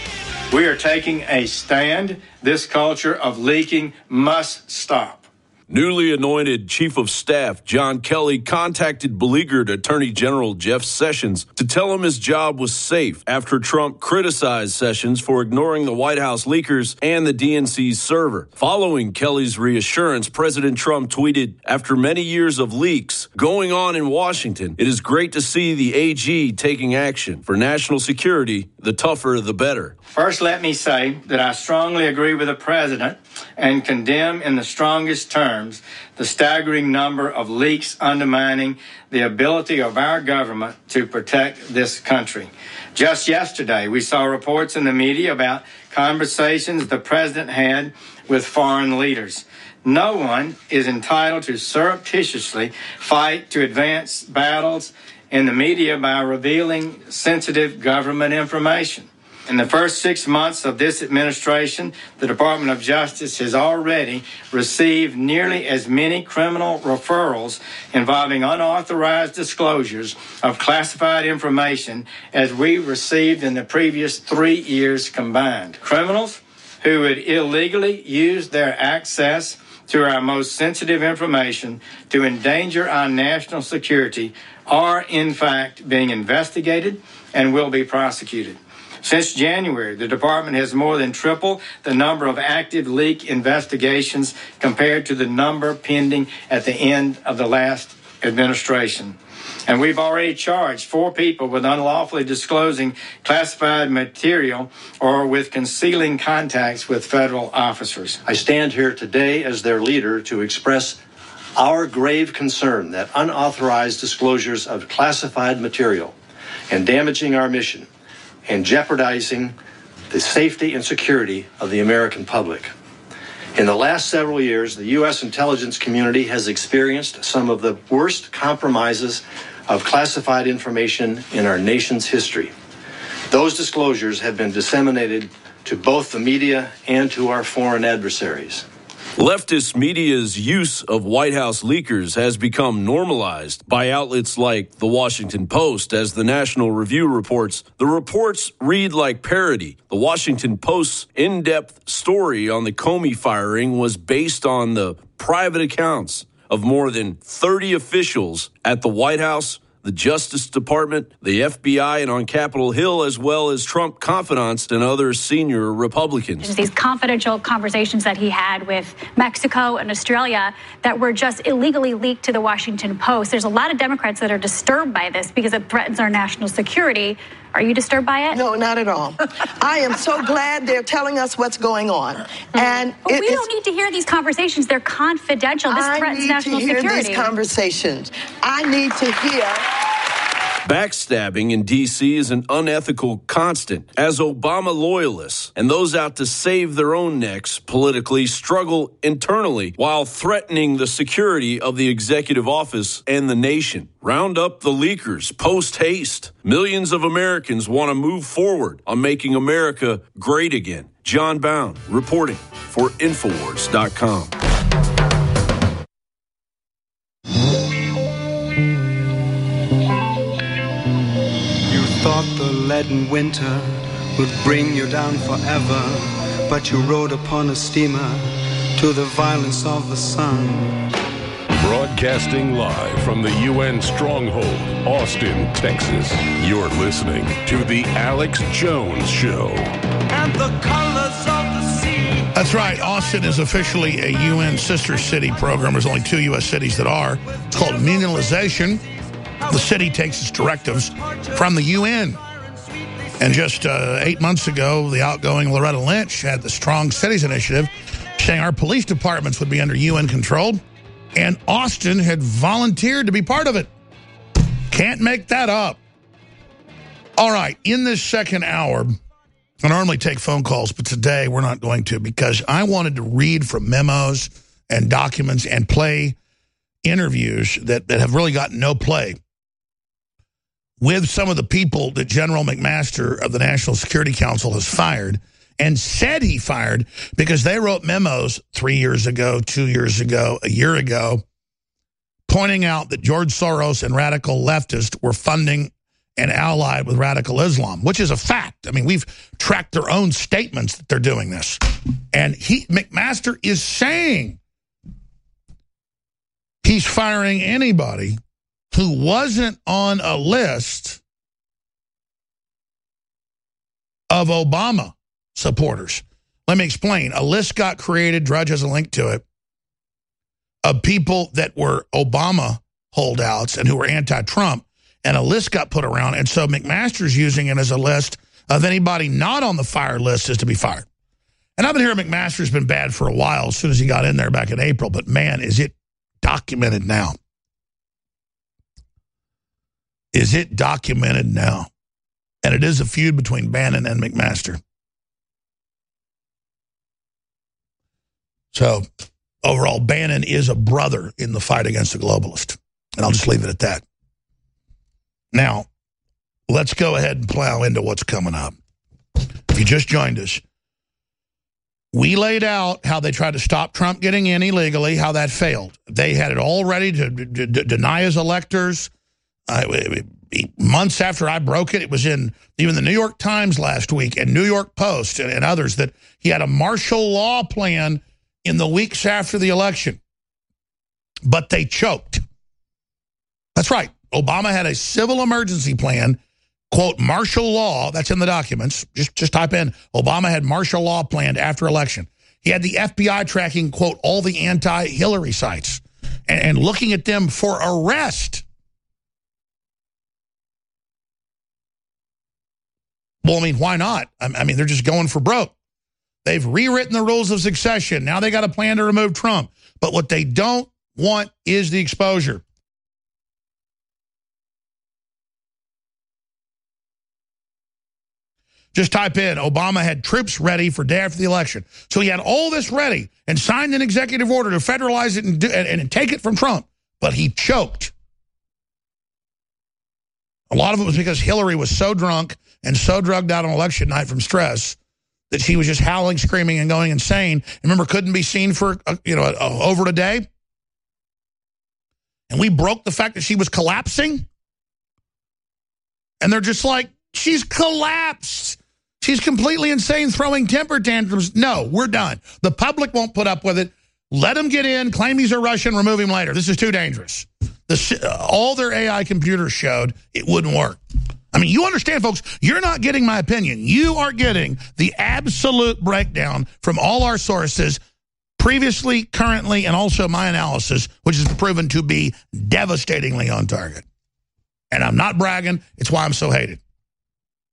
We are taking a stand. This culture of leaking must stop. Newly anointed Chief of Staff John Kelly contacted beleaguered Attorney General Jeff Sessions to tell him his job was safe after Trump criticized Sessions for ignoring the White House leakers and the DNC's server. Following Kelly's reassurance, President Trump tweeted, "After many years of leaks going on in Washington, it is great to see the AG taking action. For national security, the tougher the better." First, let me say that I strongly agree with the President and condemn in the strongest terms the staggering number of leaks undermining the ability of our government to protect this country. Just yesterday, we saw reports in the media about conversations the President had with foreign leaders. No one is entitled to surreptitiously fight to advance battles in the media by revealing sensitive government information. In the first 6 months of this administration, the Department of Justice has already received nearly as many criminal referrals involving unauthorized disclosures of classified information as we received in the previous 3 years combined. Criminals who would illegally use their access to our most sensitive information to endanger our national security are, in fact, being investigated and will be prosecuted. Since January, the department has more than tripled the number of active leak investigations compared to the number pending at the end of the last administration. And we've already charged 4 people with unlawfully disclosing classified material or with concealing contacts with federal officers. I stand here today as their leader to express our grave concern that unauthorized disclosures of classified material and damaging our mission and jeopardizing the safety and security of the American public. In the last several years, the U.S. intelligence community has experienced some of the worst compromises of classified information in our nation's history. Those disclosures have been disseminated to both the media and to our foreign adversaries. Leftist media's use of White House leakers has become normalized by outlets like The Washington Post. As the National Review reports, the reports read like parody. The Washington Post's in-depth story on the Comey firing was based on the private accounts of more than 30 officials at the White House, the Justice Department, the FBI, and on Capitol Hill, as well as Trump confidants and other senior Republicans. These confidential conversations that he had with Mexico and Australia that were just illegally leaked to the Washington Post. There's a lot of Democrats that are disturbed by this because it threatens our national security. Are you disturbed by it? No, not at all. I am so glad they're telling us what's going on. And but we don't need to hear these conversations. They're confidential. This threatens national security. I need to hear these conversations. I need to hear... Backstabbing in D.C. is an unethical constant, as Obama loyalists and those out to save their own necks politically struggle internally while threatening the security of the executive office and the nation. Round up the leakers post-haste. Millions of Americans want to move forward on making America great again. John Bound reporting for Infowars.com. Thought the leaden winter would bring you down forever, but you rode upon a steamer to the violence of the sun. Broadcasting live from the UN stronghold, Austin, Texas. You're listening to The Alex Jones Show. And the colors of the sea. That's right. Austin is officially a UN sister city program. There's only 2 U.S. cities that are. It's called immunization. The city takes its directives from the UN. And just 8 months ago, the outgoing Loretta Lynch had the Strong Cities Initiative saying our police departments would be under UN control. And Austin had volunteered to be part of it. Can't make that up. All right, in this second hour, I normally take phone calls, but today we're not going to because I wanted to read from memos and documents and play interviews that have really gotten no play with some of the people that General McMaster of the National Security Council has fired and said he fired because they wrote memos 3 years ago, 2 years ago, a year ago, pointing out that George Soros and radical leftists were funding and allied with radical Islam, which is a fact. I mean, we've tracked their own statements that they're doing this. And McMaster is saying he's firing anybody who wasn't on a list of Obama supporters. Let me explain. A list got created, Drudge has a link to it, of people that were Obama holdouts and who were anti-Trump, and a list got put around, and so McMaster's using it as a list of anybody not on the fire list is to be fired. And I've been hearing McMaster's been bad for a while as soon as he got in there back in April, but man, is it documented now. Is it documented now? And it is a feud between Bannon and McMaster. So, overall, Bannon is a brother in the fight against the globalist. And I'll just leave it at that. Now, let's go ahead and plow into what's coming up. If you just joined us, we laid out how they tried to stop Trump getting in illegally, how that failed. They had it all ready to deny his electors. Months after I broke it, it was in even the New York Times last week and New York Post and others that he had a martial law plan in the weeks after the election. But they choked. That's right. Obama had a civil emergency plan, quote, martial law. That's in the documents. Just type in Obama had martial law planned after election. He had the FBI tracking, quote, all the anti-Hillary sites and looking at them for arrest. Well, I mean, why not? I mean, they're just going for broke. They've rewritten the rules of succession. Now they got a plan to remove Trump. But what they don't want is the exposure. Just type in, Obama had troops ready for day after the election. So he had all this ready and signed an executive order to federalize it and take it from Trump. But he choked. A lot of it was because Hillary was so drunk and so drugged out on election night from stress that she was just howling, screaming, and going insane. Remember, couldn't be seen for over a day. And we broke the fact that she was collapsing. And they're just like, she's collapsed. She's completely insane, throwing temper tantrums. No, we're done. The public won't put up with it. Let him get in, claim he's a Russian, remove him later. This is too dangerous. All their AI computers showed it wouldn't work. I mean, you understand, folks, you're not getting my opinion. You are getting the absolute breakdown from all our sources, previously, currently, and also my analysis, which is proven to be devastatingly on target. And I'm not bragging. It's why I'm so hated.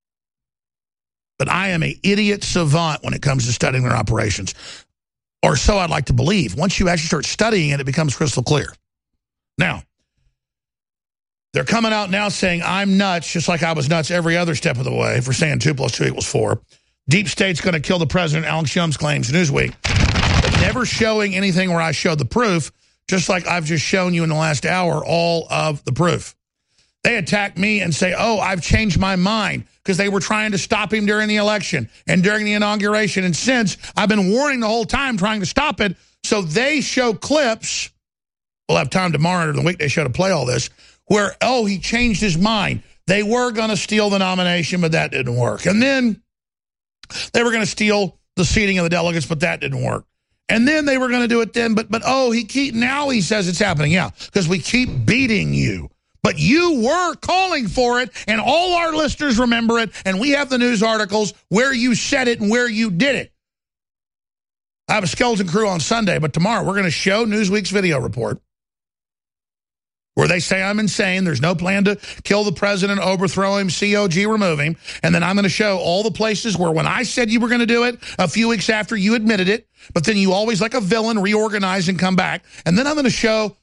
But I am an idiot savant when it comes to studying their operations. Or so I'd like to believe. Once you actually start studying it, it becomes crystal clear. Now, they're coming out now saying I'm nuts, just like I was nuts every other step of the way for saying 2 + 2 = 4. Deep State's going to kill the president, Alex Jones claims, Newsweek. But never showing anything where I showed the proof, just like I've just shown you in the last hour all of the proof. They attack me and say, oh, I've changed my mind because they were trying to stop him during the election and during the inauguration. And since I've been warning the whole time trying to stop it, so they show clips. We'll have time tomorrow or the weekday show to play all this, where, oh, he changed his mind. They were going to steal the nomination, but that didn't work. And then they were going to steal the seating of the delegates, but that didn't work. And then they were going to do it then, but oh, now he says it's happening. Yeah, because we keep beating you. But you were calling for it, and all our listeners remember it, and we have the news articles where you said it and where you did it. I have a skeleton crew on Sunday, but tomorrow we're going to show Newsweek's video report where they say I'm insane, there's no plan to kill the president, overthrow him, COG, remove him, and then I'm going to show all the places where when I said you were going to do it, a few weeks after you admitted it, but then you always, like a villain, reorganize and come back, and then I'm going to show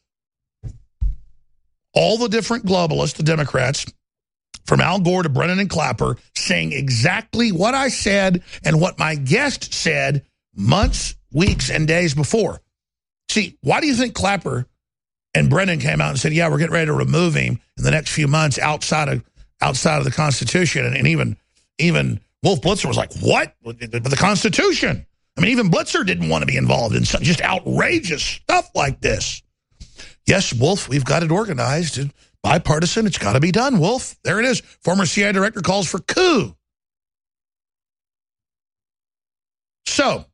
all the different globalists, the Democrats, from Al Gore to Brennan and Clapper, saying exactly what I said and what my guest said months, weeks, and days before. See, why do you think Clapper and Brennan came out and said, yeah, we're getting ready to remove him in the next few months outside of the Constitution? And even Wolf Blitzer was like, what? But the Constitution. I mean, even Blitzer didn't want to be involved in just outrageous stuff like this. Yes, Wolf, we've got it organized. Bipartisan, it's got to be done, Wolf. There it is. Former CIA director calls for coup. So,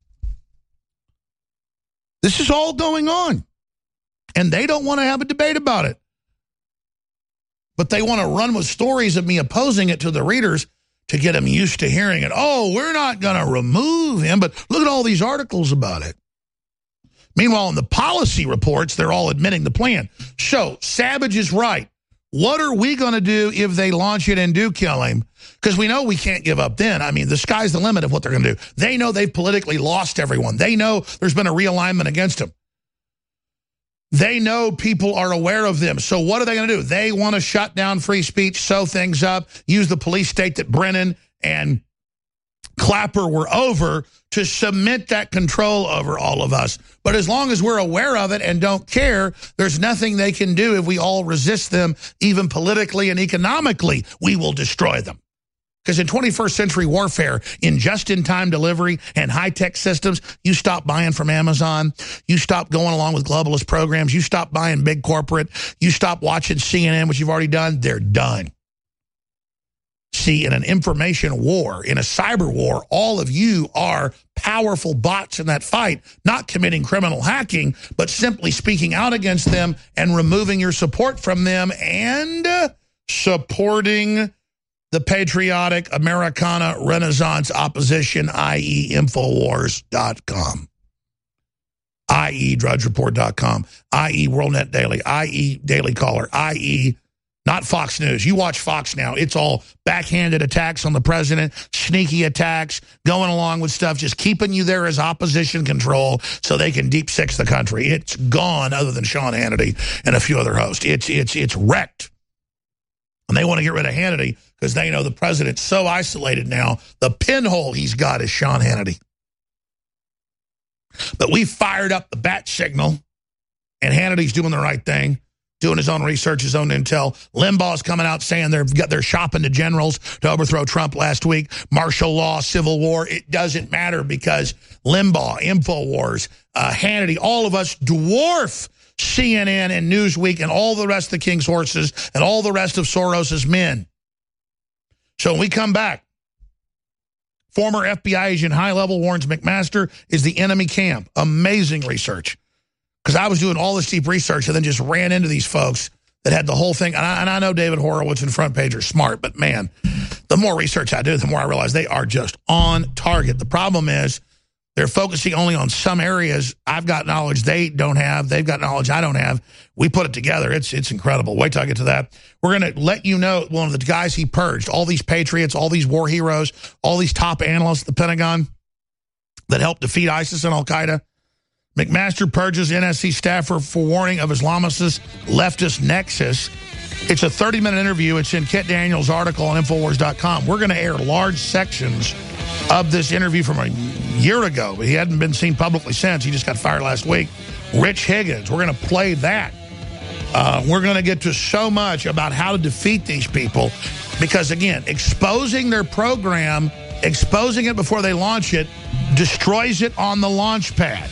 this is all going on. And they don't want to have a debate about it. But they want to run with stories of me opposing it to the readers to get them used to hearing it. Oh, we're not going to remove him, but look at all these articles about it. Meanwhile, in the policy reports, they're all admitting the plan. So, Savage is right. What are we going to do if they launch it and do kill him? Because we know we can't give up then. I mean, the sky's the limit of what they're going to do. They know they've politically lost everyone. They know there's been a realignment against them. They know people are aware of them. So what are they going to do? They want to shut down free speech, sew things up, use the police state that Brennan and Clapper were over to cement that control over all of us. But as long as we're aware of it and don't care, there's nothing they can do if we all resist them, even politically and economically. We will destroy them. Because in 21st century warfare, in just-in-time delivery and high-tech systems, you stop buying from Amazon, you stop going along with globalist programs, you stop buying big corporate, you stop watching CNN, which you've already done, they're done. See, in an information war, in a cyber war, all of you are powerful bots in that fight, not committing criminal hacking, but simply speaking out against them and removing your support from them and supporting the patriotic Americana Renaissance opposition, i.e. Infowars.com, i.e. DrudgeReport.com, i.e. WorldNet Daily, i.e. Daily Caller, i.e. not Fox News. You watch Fox now. It's all backhanded attacks on the president, sneaky attacks, going along with stuff, just keeping you there as opposition control so they can deep six the country. It's gone other than Sean Hannity and a few other hosts. It's wrecked. And they want to get rid of Hannity because they know the president's so isolated now. The pinhole he's got is Sean Hannity. But we fired up the bat signal, and Hannity's doing the right thing, doing his own research, his own intel. Limbaugh's coming out saying they're shopping to generals to overthrow Trump last week. Martial law, civil war. It doesn't matter because Limbaugh, Infowars, Hannity, all of us dwarf CNN and Newsweek and all the rest of the king's horses and all the rest of Soros's men. So when we come back, former FBI agent high-level warns McMaster is the enemy camp. Amazing research. Because I was doing all this deep research and then just ran into these folks that had the whole thing. And I know David Horowitz and Front Page are smart, but man, the more research I do, the more I realize they are just on target. The problem is They're focusing only on some areas. I've got knowledge they don't have. They've got knowledge I don't have. We put it together. It's incredible. Wait till I get to that. We're going to let you know one of the guys he purged, all these patriots, all these war heroes, all these top analysts at the Pentagon that helped defeat ISIS and Al-Qaeda. McMaster purges NSC staffer for warning of Islamicist leftist nexus. It's a 30-minute interview. It's in Kit Daniels' article on Infowars.com. We're going to air large sections of this interview from a year ago, but he hadn't been seen publicly since. He just got fired last week. Rich Higgins, we're going to play that. We're going to get to so much about how to defeat these people because, again, exposing their program, exposing it before they launch it, destroys it on the launch pad.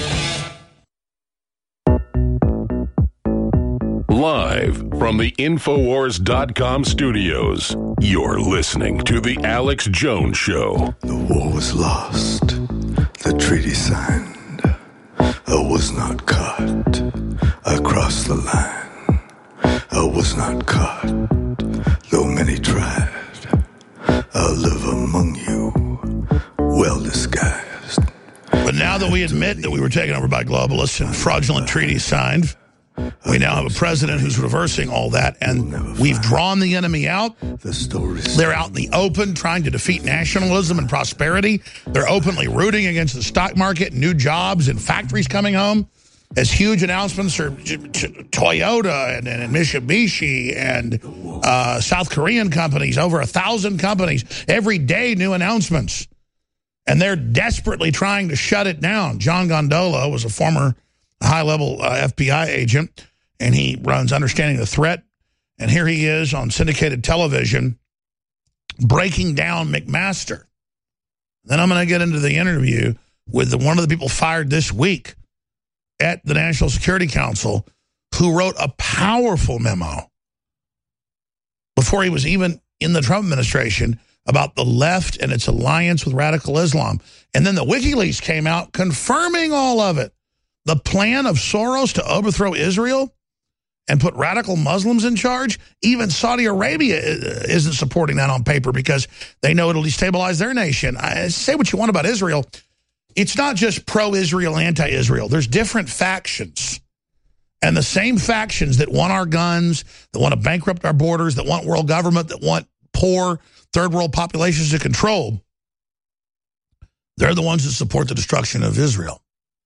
Live from the Infowars.com studios, you're listening to The Alex Jones Show. The war was lost, the treaty signed. I was not caught, I crossed the line. I was not caught, though many tried. I'll live among you, well disguised. But now that we admit that we were taken over by globalists and fraudulent treaties signed, we now have a president who's reversing all that, and we've drawn the enemy out. They're out in the open trying to defeat nationalism and prosperity. They're openly rooting against the stock market, new jobs, and factories coming home. As huge announcements are Toyota and Mitsubishi and South Korean companies, over 1,000 companies, every day new announcements. And they're desperately trying to shut it down. John Gondola was a former high-level FBI agent, and he runs Understanding the Threat. And here he is on syndicated television breaking down McMaster. Then I'm going to get into the interview with one of the people fired this week at the National Security Council who wrote a powerful memo before he was even in the Trump administration about the left and its alliance with radical Islam. And then the WikiLeaks came out confirming all of it. The plan of Soros to overthrow Israel and put radical Muslims in charge, even Saudi Arabia isn't supporting that on paper because they know it'll destabilize their nation. Say what you want about Israel. It's not just pro-Israel, anti-Israel. There's different factions. And the same factions that want our guns, that want to bankrupt our borders, that want world government, that want poor third world populations to control, they're the ones that support the destruction of Israel.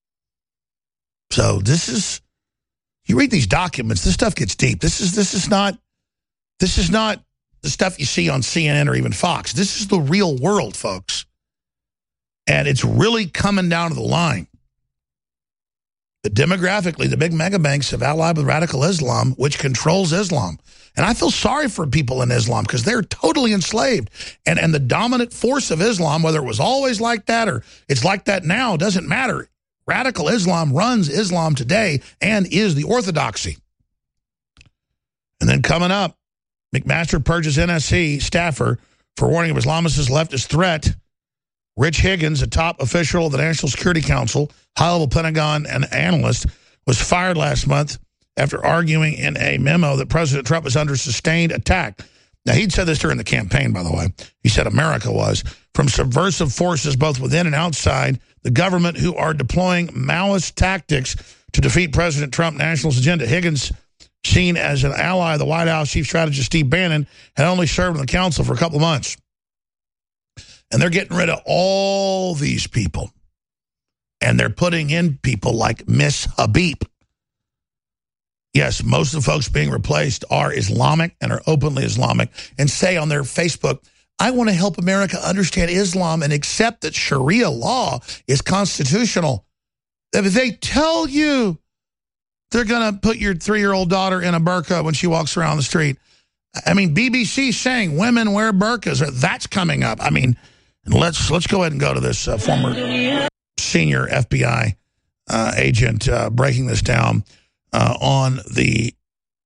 So this is, you read these documents, this stuff gets deep. This is not the stuff you see on CNN or even Fox. This is the real world, folks. And it's really coming down to the line. But demographically, the big mega banks have allied with radical Islam, which controls Islam. And I feel sorry for people in Islam because they're totally enslaved. And the dominant force of Islam, whether it was always like that or it's like that now, doesn't matter. Radical Islam runs Islam today and is the orthodoxy. And then coming up, McMaster purges NSC staffer for warning of Islamicist leftist threat. Rich Higgins, a top official of the National Security Council, high-level Pentagon and analyst, was fired last month after arguing in a memo that President Trump was under sustained attack. Now, he'd said this during the campaign, by the way. He said America was. From subversive forces both within and outside the government who are deploying Maoist tactics to defeat President Trump's nationalist agenda. Higgins, seen as an ally of the White House chief strategist Steve Bannon, had only served on the council for a couple of months. And they're getting rid of all these people. And they're putting in people like Miss Habib. Yes, most of the folks being replaced are Islamic and are openly Islamic and say on their Facebook, I want to help America understand Islam and accept that Sharia law is constitutional. If they tell you they're going to put your 3-year-old daughter in a burqa when she walks around the street. I mean, BBC saying women wear burqas, that's coming up. I mean, let's go ahead and go to this former senior FBI agent breaking this down on the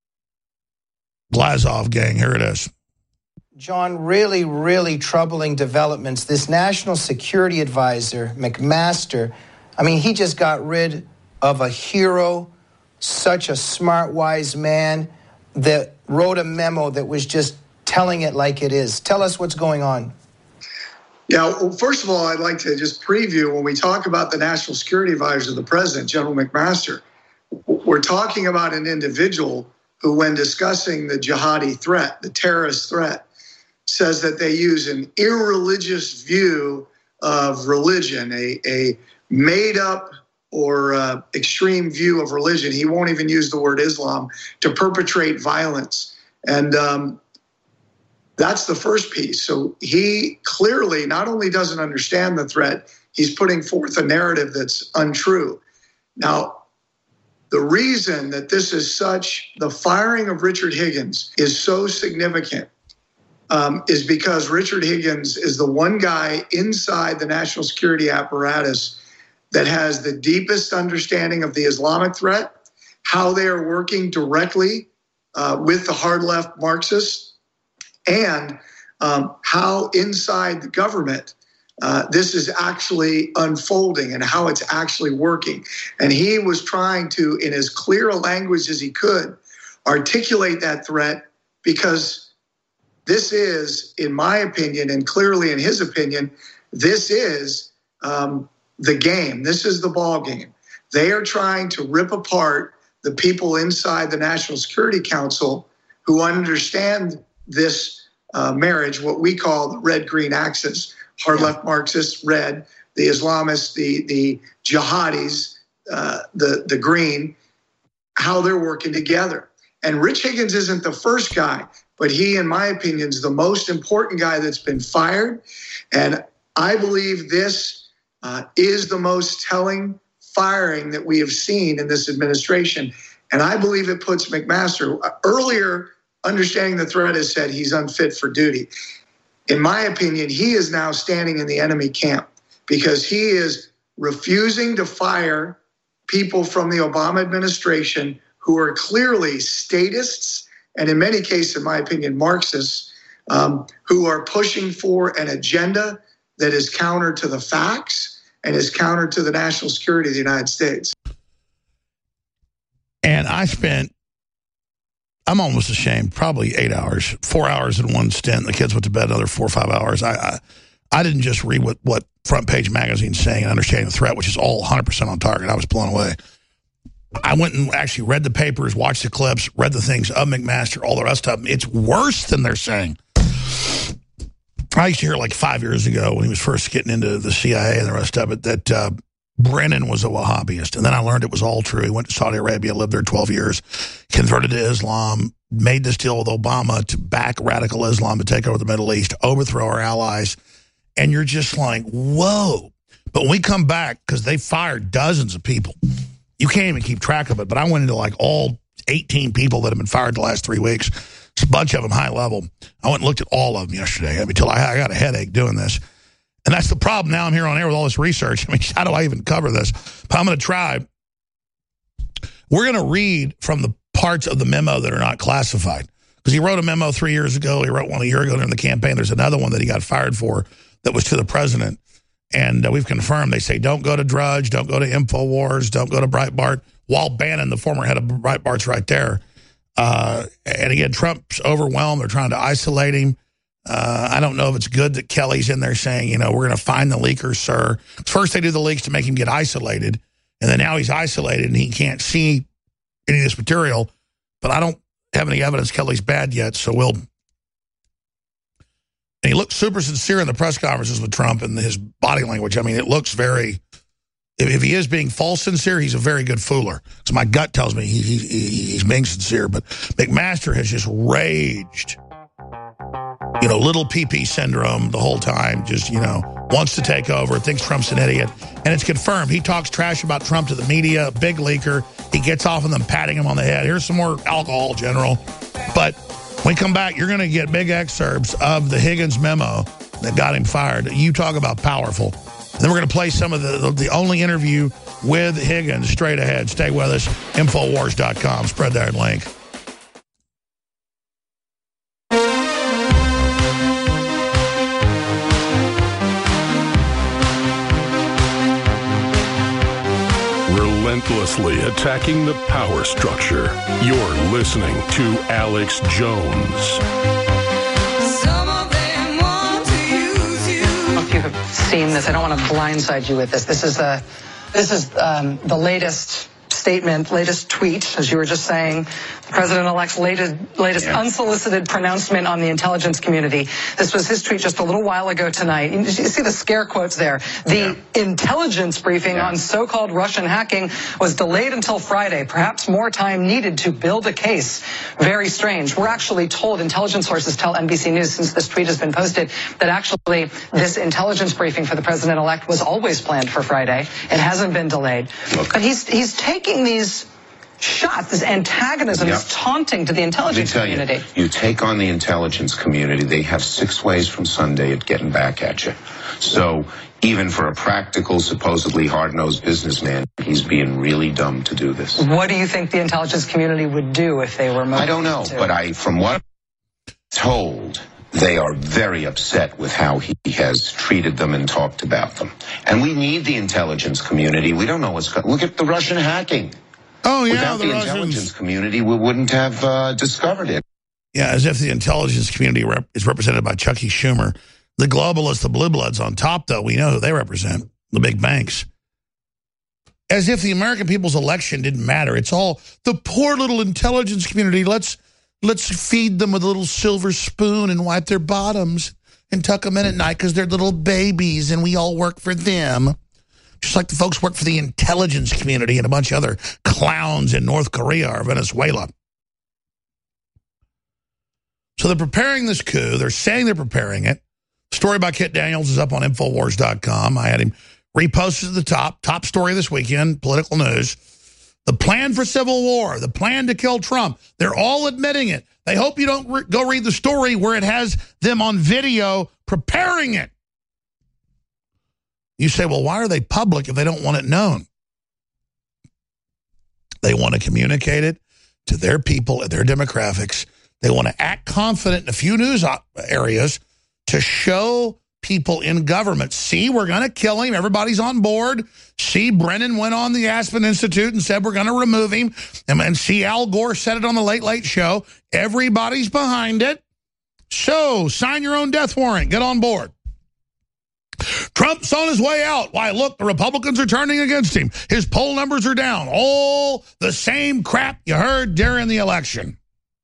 Glazov gang. Here it is. John, really, really troubling developments. This National Security Advisor, McMaster, I mean, he just got rid of a hero, such a smart, wise man that wrote a memo that was just telling it like it is. Tell us what's going on. Yeah, well, first of all, I'd like to just preview when we talk about the National Security Advisor of the President, General McMaster, we're talking about an individual who, when discussing the jihadi threat, the terrorist threat, says that they use an irreligious view of religion, a made-up or extreme view of religion. He won't even use the word Islam to perpetrate violence. And that's the first piece. So he clearly not only doesn't understand the threat, he's putting forth a narrative that's untrue. Now, the reason that this is such, the firing of Richard Higgins is so significant is because Richard Higgins is the one guy inside the national security apparatus that has the deepest understanding of the Islamic threat, how they are working directly with the hard left Marxists, and how inside the government this is actually unfolding and how it's actually working. And he was trying to, in as clear a language as he could, articulate that threat, because this is, in my opinion, and clearly in his opinion, this is the game. This is the ball game. They are trying to rip apart the people inside the National Security Council who understand this marriage, what we call the red-green axis, hard-left Marxists, red, the Islamists, the jihadis, the green, how they're working together. And Rich Higgins isn't the first guy, but he, in my opinion, is the most important guy that's been fired. And I believe this is the most telling firing that we have seen in this administration. And I believe it puts McMaster, earlier understanding the threat has said he's unfit for duty. In my opinion, he is now standing in the enemy camp because he is refusing to fire people from the Obama administration who are clearly statists and in many cases, in my opinion, Marxists, who are pushing for an agenda that is counter to the facts and is counter to the national security of the United States. And I'm almost ashamed, probably 8 hours, 4 hours in one stint. The kids went to bed another 4 or 5 hours. I didn't just read what Front Page Magazine's saying and understanding the threat, which is all 100% on target. I was blown away. I went and actually read the papers, watched the clips, read the things of McMaster, all the rest of them. It's worse than they're saying. I used to hear like 5 years ago when he was first getting into the CIA and the rest of it that Brennan was a Wahhabist. And then I learned it was all true. He went to Saudi Arabia, lived there 12 years, converted to Islam, made this deal with Obama to back radical Islam to take over the Middle East, overthrow our allies. And you're just like, whoa. But when we come back, because they fired dozens of people, you can't even keep track of it. But I went into like all 18 people that have been fired the last 3 weeks. It's a bunch of them high level. I went and looked at all of them yesterday until I got a headache doing this. And that's the problem. Now I'm here on air with all this research. I mean, how do I even cover this? But I'm going to try. We're going to read from the parts of the memo that are not classified. Because he wrote a memo 3 years ago. He wrote one a year ago during the campaign. There's another one that he got fired for that was to the president. And we've confirmed. They say, don't go to Drudge, don't go to InfoWars, don't go to Breitbart. Walt Bannon, the former head of Breitbart's right there. And again, Trump's overwhelmed. They're trying to isolate him. I don't know if it's good that Kelly's in there saying, you know, we're going to find the leakers, sir. First, they do the leaks to make him get isolated. And then now he's isolated and he can't see any of this material. But I don't have any evidence Kelly's bad yet, so we'll... And he looked super sincere in the press conferences with Trump and his body language. I mean, it looks very... If he is being false sincere, he's a very good fooler. So my gut tells me he's being sincere. But McMaster has just raged. You know, little PP syndrome the whole time. Just, you know, wants to take over, thinks Trump's an idiot. And it's confirmed. He talks trash about Trump to the media, big leaker. He gets off on them patting him on the head. Here's some more alcohol, General. But when we come back, you're going to get big excerpts of the Higgins memo that got him fired. You talk about powerful. And then we're going to play some of the only interview with Higgins straight ahead. Stay with us. Infowars.com. Spread that link. Relentlessly attacking the power structure. You're listening to Alex Jones. Some of them want to use you. Okay, seen this. I don't want to blindside you with this. This is the latest statement, latest tweet, as you were just saying, the president-elect's latest unsolicited pronouncement on the intelligence community. This was his tweet just a little while ago tonight. You see the scare quotes there. The intelligence briefing on so-called Russian hacking was delayed until Friday. Perhaps more time needed to build a case. Very strange. We're actually told, intelligence sources tell NBC News since this tweet has been posted, that actually this intelligence briefing for the president-elect was always planned for Friday. It hasn't been delayed. But he's taking these shots, this antagonism, this taunting to the intelligence community. You take on the intelligence community, they have 6 ways from Sunday at getting back at you. So even for a practical, supposedly hard-nosed businessman, he's being really dumb to do this. What do you think the intelligence community would do if they were motivated? I don't know, but from what I'm told, they are very upset with how he has treated them and talked about them. And we need the intelligence community. We don't know what's going on. Look at the Russian hacking. Oh, yeah, without the intelligence community, we wouldn't have discovered it. Yeah, as if the intelligence community is represented by Chucky Schumer. The globalists, the blue bloods on top, though, we know who they represent, the big banks. As if the American people's election didn't matter. It's all the poor little intelligence community. Let's feed them with a little silver spoon and wipe their bottoms and tuck them in at night because they're little babies and we all work for them. Just like the folks work for the intelligence community and a bunch of other clowns in North Korea or Venezuela. So they're preparing this coup. They're saying they're preparing it. Story by Kit Daniels is up on Infowars.com. I had him reposted at the top story this weekend, political news. The plan for civil war, the plan to kill Trump. They're all admitting it. They hope you don't go read the story where it has them on video preparing it. You say, well, why are they public if they don't want it known? They want to communicate it to their people and their demographics. They want to act confident in a few news areas to show people in government, see, we're going to kill him. Everybody's on board. See, Brennan went on the Aspen Institute and said we're going to remove him. And see, Al Gore said it on the Late Late Show. Everybody's behind it. So sign your own death warrant. Get on board. Trump's on his way out. Why, look, the Republicans are turning against him. His poll numbers are down. All the same crap you heard during the election.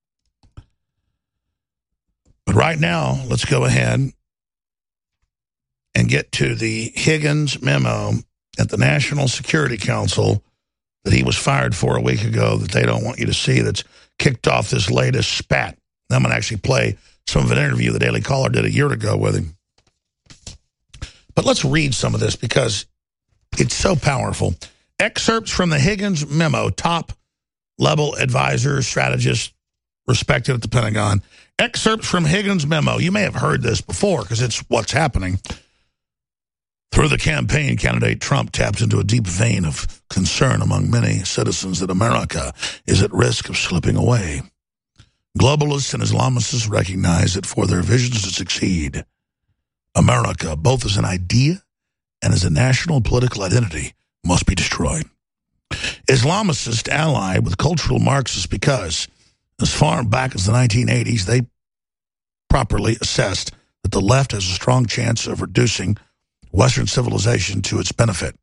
But right now, let's go ahead and get to the Higgins memo at the National Security Council that he was fired for a week ago that they don't want you to see, that's kicked off this latest spat. I'm going to actually play some of an interview the Daily Caller did a year ago with him. But let's read some of this because it's so powerful. Excerpts from the Higgins memo, top-level advisors, strategists, respected at the Pentagon. Excerpts from Higgins memo. You may have heard this before because it's what's happening. Through the campaign, candidate Trump taps into a deep vein of concern among many citizens that America is at risk of slipping away. Globalists and Islamists recognize that for their visions to succeed, America, both as an idea and as a national political identity, must be destroyed. Islamicists ally with cultural Marxists because, as far back as the 1980s, they properly assessed that the left has a strong chance of reducing Western civilization to its benefit.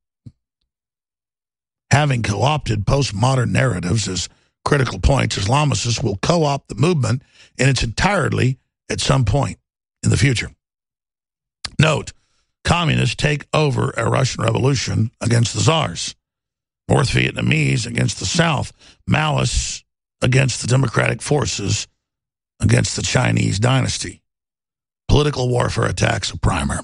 Having co-opted postmodern narratives as critical points, Islamicists will co-opt the movement in its entirety at some point in the future. Note, communists take over a Russian Revolution against the Tsars, North Vietnamese against the South, Maoists against the democratic forces, against the Chinese dynasty. Political warfare attacks a primer.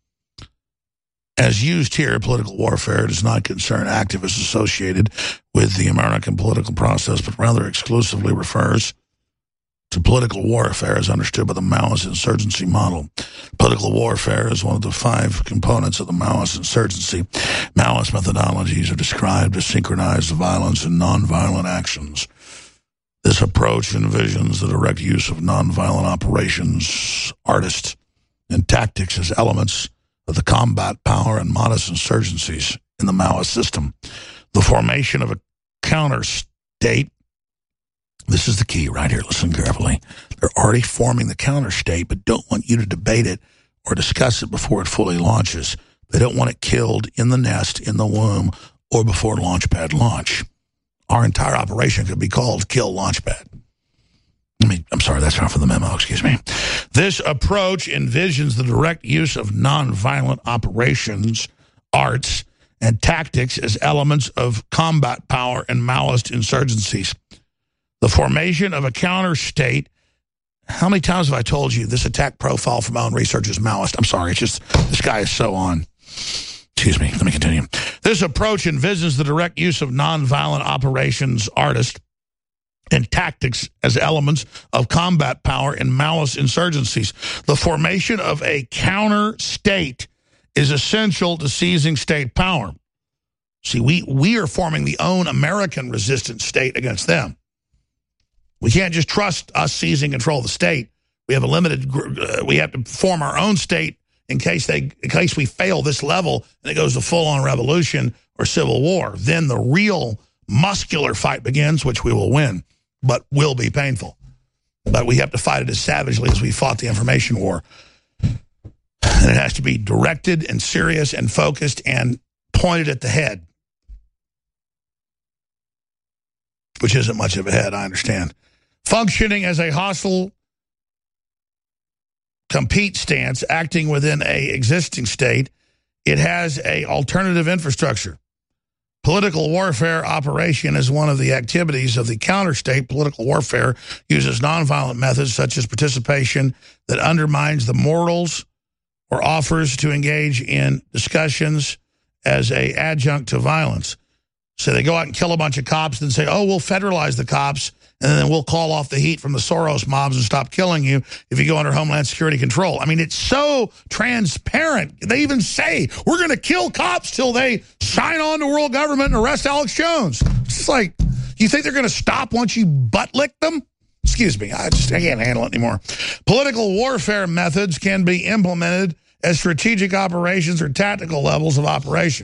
As used here, political warfare does not concern activists associated with the American political process, but rather exclusively refers to political warfare as understood by the Maoist insurgency model. Political warfare is one of the 5 components of the Maoist insurgency. Maoist methodologies are described as synchronized violence and nonviolent actions. This approach envisions the direct use of nonviolent operations, artists, and tactics as elements of the combat power and modest insurgencies in the Maoist system. The formation of a counter-state. This is the key right here. Listen carefully. They're already forming the counter-state, but don't want you to debate it or discuss it before it fully launches. They don't want it killed in the nest, in the womb, or before launchpad launch. Our entire operation could be called Kill Launchpad. I'm sorry, that's not for the memo, excuse me. This approach envisions the direct use of nonviolent operations, arts, and tactics as elements of combat power and Maoist insurgencies. The formation of a counter-state. How many times have I told you this attack profile from my own research is Maoist? I'm sorry, it's just, this guy is so on. Excuse me, let me continue. This approach envisions the direct use of nonviolent operations, artists, and tactics as elements of combat power and Maoist insurgencies. The formation of a counter-state is essential to seizing state power. See, we are forming the own American resistance state against them. We can't just trust us seizing control of the state. We have a limited. We have to form our own state in case we fail this level and it goes to full-on revolution or civil war. Then the real muscular fight begins, which we will win, but will be painful. But we have to fight it as savagely as we fought the information war. And it has to be directed and serious and focused and pointed at the head, which isn't much of a head, I understand. Functioning as a hostile compete stance, acting within a existing state, it has a alternative infrastructure. Political warfare operation is one of the activities of the counter-state. Political warfare uses nonviolent methods such as participation that undermines the morals or offers to engage in discussions as an adjunct to violence. So they go out and kill a bunch of cops and say, oh, we'll federalize the cops, and then we'll call off the heat from the Soros mobs and stop killing you if you go under Homeland Security control. I mean, it's so transparent. They even say, we're going to kill cops till they sign on to world government and arrest Alex Jones. It's just like, you think they're going to stop once you butt lick them? Excuse me, I can't handle it anymore. Political warfare methods can be implemented as strategic operations or tactical levels of operation.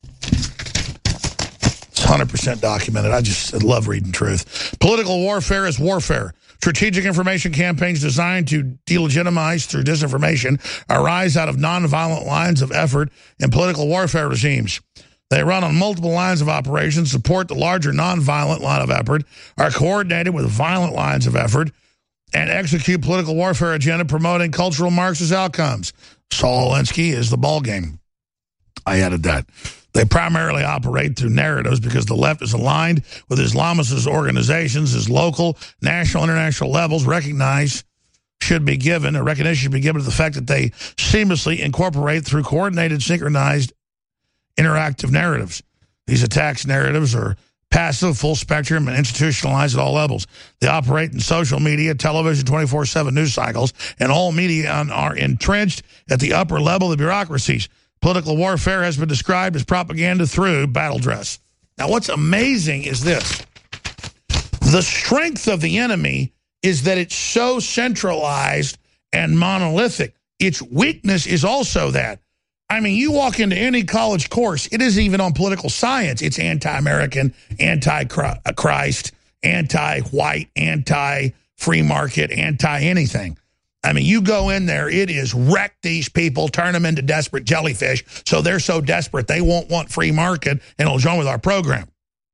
100% documented. I love reading truth. Political warfare is warfare. Strategic information campaigns designed to delegitimize through disinformation arise out of nonviolent lines of effort in political warfare regimes. They run on multiple lines of operations, support the larger nonviolent line of effort, are coordinated with violent lines of effort, and execute political warfare agenda promoting cultural Marxist outcomes. Saul Alinsky is the ballgame. I added that. They primarily operate through narratives because the left is aligned with Islamist organizations as local, national, international levels recognition should be given to the fact that they seamlessly incorporate through coordinated, synchronized, interactive narratives. These attacks narratives are passive, full spectrum, and institutionalized at all levels. They operate in social media, television, 24/7 news cycles, and all media are entrenched at the upper level of the bureaucracies. Political warfare has been described as propaganda through battle dress. Now, what's amazing is this. The strength of the enemy is that it's so centralized and monolithic. Its weakness is also that. I mean, you walk into any college course, it isn't even on political science. It's anti-American, anti-Christ, anti-white, anti-free market, anti-anything. I mean, you go in there, it is wreck these people, turn them into desperate jellyfish, so they're so desperate they won't want free market and will join with our program.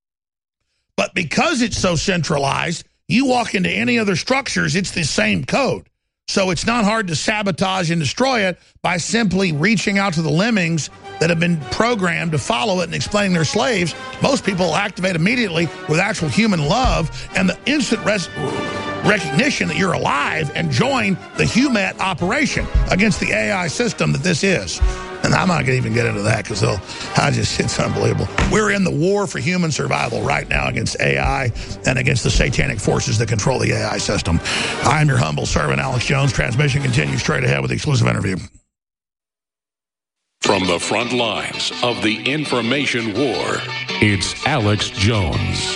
But because it's so centralized, you walk into any other structures, it's the same code. So it's not hard to sabotage and destroy it by simply reaching out to the lemmings that have been programmed to follow it and explaining they're slaves. Most people activate immediately with actual human love and the instant recognition that you're alive and join the HUMAT operation against the AI system that this is. And I'm not going to even get into that because it's unbelievable. We're in the war for human survival right now against AI and against the satanic forces that control the AI system. I'm your humble servant, Alex Jones. Transmission continues straight ahead with the exclusive interview. From the front lines of the information war, it's Alex Jones.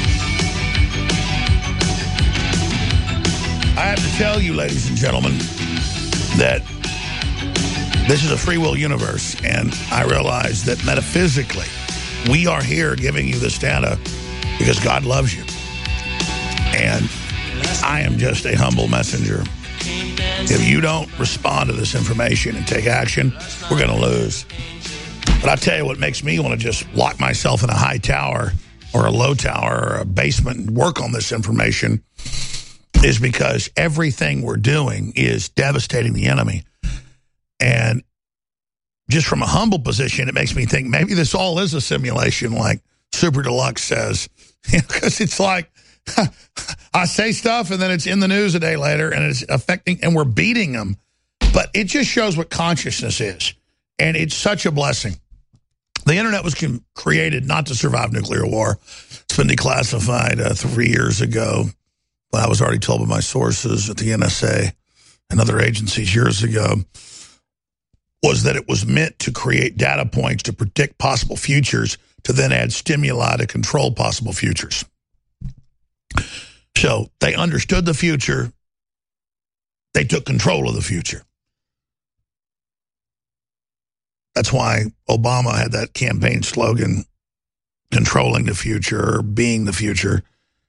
I have to tell you, ladies and gentlemen, that this is a free will universe, and I realize that metaphysically, we are here giving you this data because God loves you. And I am just a humble messenger If you don't respond to this information and take action, we're going to lose. But I tell you what makes me want to just lock myself in a high tower or a low tower or a basement and work on this information is because everything we're doing is devastating the enemy. And just from a humble position, it makes me think maybe this all is a simulation, like Super Deluxe says. Because it's like, I say stuff and then it's in the news a day later and it's affecting, and we're beating them. But it just shows what consciousness is. And it's such a blessing. The internet was created not to survive nuclear war. It's been declassified 3 years ago. But I was already told by my sources at the NSA and other agencies years ago, was that it was meant to create data points to predict possible futures, to then add stimuli to control possible futures. So they understood the future. They took control of the future. That's why Obama had that campaign slogan, controlling the future, or being the future.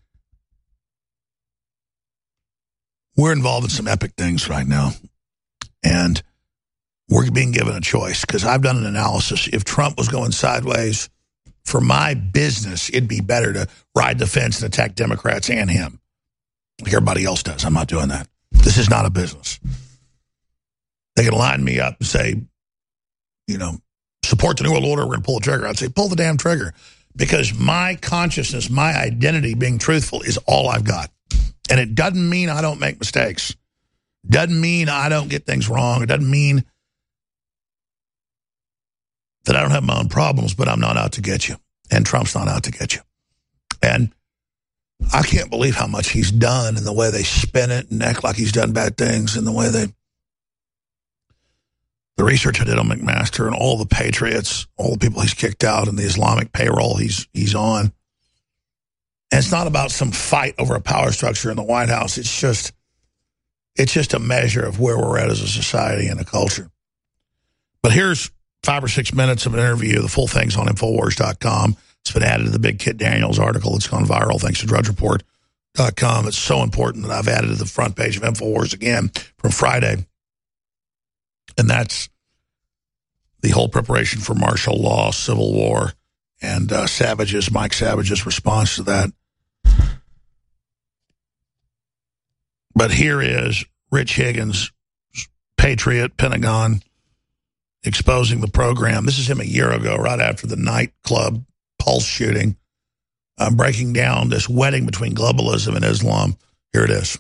We're involved in some epic things right now. And we're being given a choice, because I've done an analysis. If Trump was going sideways for my business, it'd be better to ride the fence and attack Democrats and him, like everybody else does. I'm not doing that. This is not a business. They can line me up and say, you know, support the New World Order, we're going to pull the trigger. I'd say, pull the damn trigger. Because my consciousness, my identity, being truthful, is all I've got. And it doesn't mean I don't make mistakes. Doesn't mean I don't get things wrong. It doesn't mean that I don't have my own problems, but I'm not out to get you. And Trump's not out to get you. And I can't believe how much he's done, and the way they spin it and act like he's done bad things, and the way the research I did on McMaster and all the patriots, all the people he's kicked out, and the Islamic payroll he's on. And it's not about some fight over a power structure in the White House. It's just a measure of where we're at as a society and a culture. But here's 5 or 6 minutes of an interview. The full thing's on Infowars.com. It's been added to the big Kit Daniels article. It's gone viral thanks to DrudgeReport.com. It's so important that I've added to the front page of Infowars again from Friday. And that's the whole preparation for martial law, civil war, and Mike Savage's response to that. But here is Rich Higgins, Patriot, Pentagon, exposing the program. This is him a year ago, right after the nightclub Pulse shooting, breaking down this wedding between globalism and Islam. Here it is.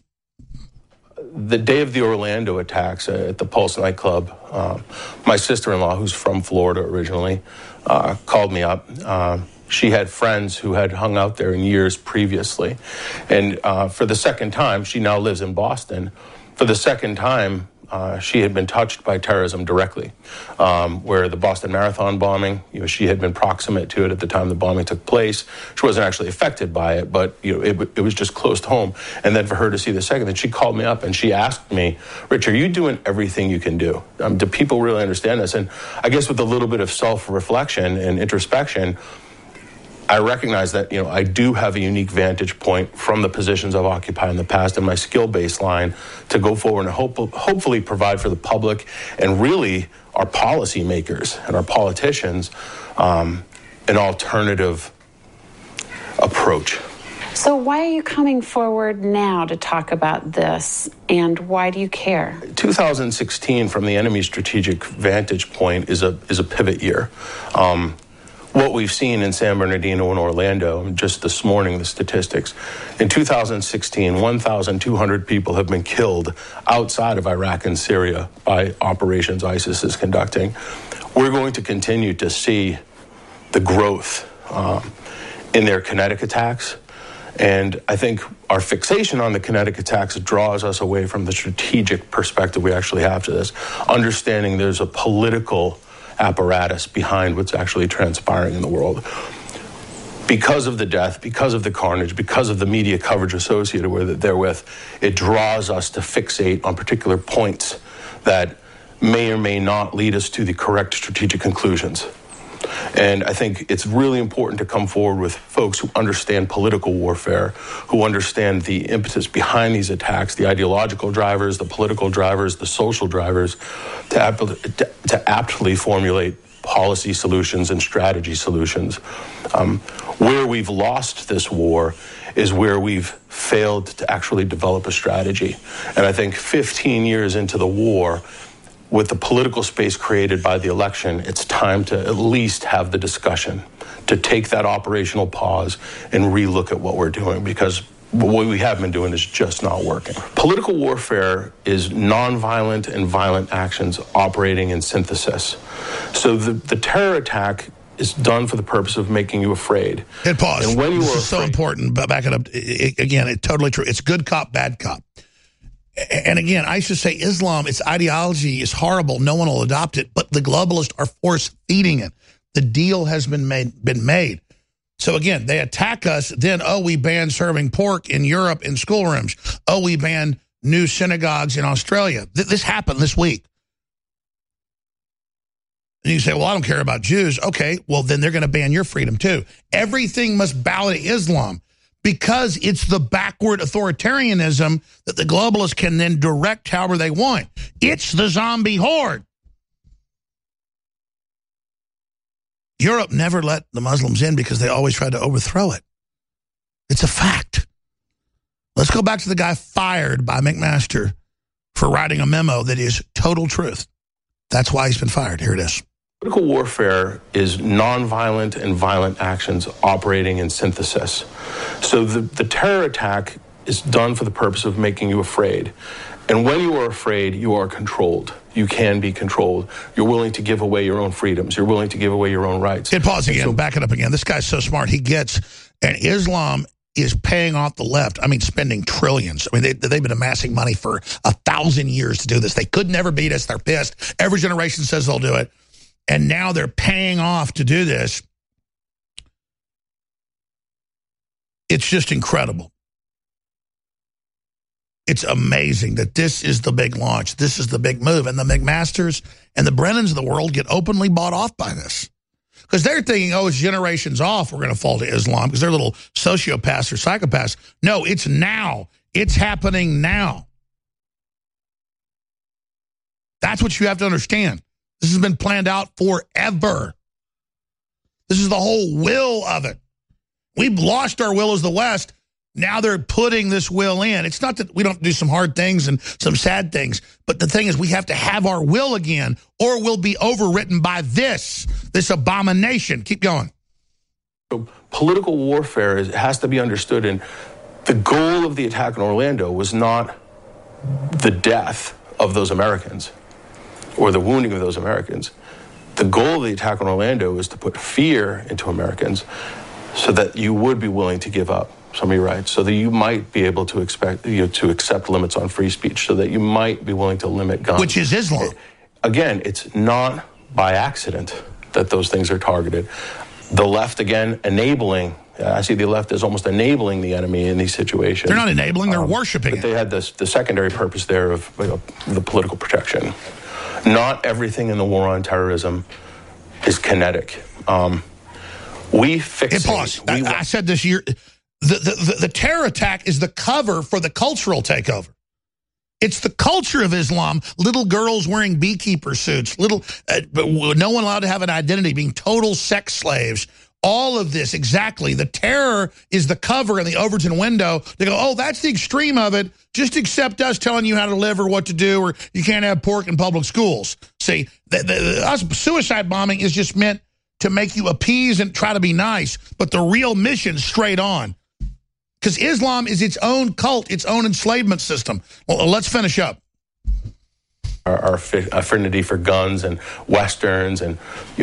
The day of the Orlando attacks at the Pulse nightclub, my sister-in-law, who's from Florida originally, called me up. She had friends who had hung out there in years previously. And for the second time, she now lives in Boston. For the second time, she had been touched by terrorism directly, where the Boston Marathon bombing, she had been proximate to it at the time the bombing took place. She wasn't actually affected by it, but it was just close to home. And then for her to see the second, then she called me up and she asked me, Rich, are you doing everything you can do? Do people really understand this? And I guess with a little bit of self-reflection and introspection, I recognize that, I do have a unique vantage point from the positions I've occupied in the past and my skill baseline to go forward and hopefully provide for the public and really our policymakers and our politicians an alternative approach. So why are you coming forward now to talk about this, and why do you care? 2016, from the enemy's strategic vantage point, is a pivot year. What we've seen in San Bernardino and Orlando, just this morning, the statistics, in 2016, 1,200 people have been killed outside of Iraq and Syria by operations ISIS is conducting. We're going to continue to see the growth in their kinetic attacks. And I think our fixation on the kinetic attacks draws us away from the strategic perspective we actually have to this, understanding there's a political apparatus behind what's actually transpiring in the world. Because of the death, because of the carnage, because of the media coverage associated with it therewith, it draws us to fixate on particular points that may or may not lead us to the correct strategic conclusions. And I think it's really important to come forward with folks who understand political warfare, who understand the impetus behind these attacks, the ideological drivers, the political drivers, the social drivers, to aptly formulate policy solutions and strategy solutions. Where we've lost this war is where we've failed to actually develop a strategy. And I think 15 years into the war, with the political space created by the election, it's time to at least have the discussion, to take that operational pause and relook at what we're doing, because what we have been doing is just not working. Political warfare is nonviolent and violent actions operating in synthesis. So the terror attack is done for the purpose of making you afraid. Hit pause. And when you this is so important, but back it up. Again, it's totally true. It's good cop, bad cop. And again, I should say Islam, its ideology is horrible. No one will adopt it, but the globalists are force-feeding it. The deal has been made. So again, they attack us, then, we ban serving pork in Europe in schoolrooms. We ban new synagogues in Australia. This happened this week. And you say, well, I don't care about Jews. Okay, well, then they're going to ban your freedom too. Everything must bow to Islam, because it's the backward authoritarianism that the globalists can then direct however they want. It's the zombie horde. Europe never let the Muslims in because they always tried to overthrow it. It's a fact. Let's go back to the guy fired by McMaster for writing a memo that is total truth. That's why he's been fired. Here it is. Political warfare is nonviolent and violent actions operating in synthesis. So the terror attack is done for the purpose of making you afraid. And when you are afraid, you are controlled. You can be controlled. You're willing to give away your own freedoms. You're willing to give away your own rights. Hit pause again. Back it up again. This guy's so smart. He gets, and Islam is paying off the left. I mean, spending trillions. I mean, they've been amassing money for 1,000 years to do this. They could never beat us. They're pissed. Every generation says they'll do it. And now they're paying off to do this. It's just incredible. It's amazing that this is the big launch. This is the big move. And the McMasters and the Brennans of the world get openly bought off by this. Because they're thinking, it's generations off, we're going to fall to Islam because they're little sociopaths or psychopaths. No, it's now. It's happening now. That's what you have to understand. This has been planned out forever. This is the whole will of it. We've lost our will as the West. Now they're putting this will in. It's not that we don't do some hard things and some sad things, but the thing is we have to have our will again, or we'll be overwritten by this abomination. Keep going. So political warfare has to be understood, and the goal of the attack in Orlando was not the death of those Americans or the wounding of those Americans. The goal of the attack in Orlando was to put fear into Americans so that you would be willing to give up some of your rights, so that you might be able to to accept limits on free speech, so that you might be willing to limit guns. Which is Islam. Again, it's not by accident that those things are targeted. The left, again, enabling. I see the left as almost enabling the enemy in these situations. They're not enabling, they're worshiping but it. They had the secondary purpose there of the political protection. Not everything in the war on terrorism is kinetic. We fix it. I said this year. The terror attack is the cover for the cultural takeover. It's the culture of Islam. Little girls wearing beekeeper suits, no one allowed to have an identity, being total sex slaves. All of this, exactly. The terror is the cover in the Overton window. They go, that's the extreme of it. Just accept us telling you how to live or what to do, or you can't have pork in public schools. See, suicide bombing is just meant to make you appease and try to be nice, but the real mission's straight on. Because Islam is its own cult, its own enslavement system. Well, let's finish up. Our affinity for guns and Westerns, and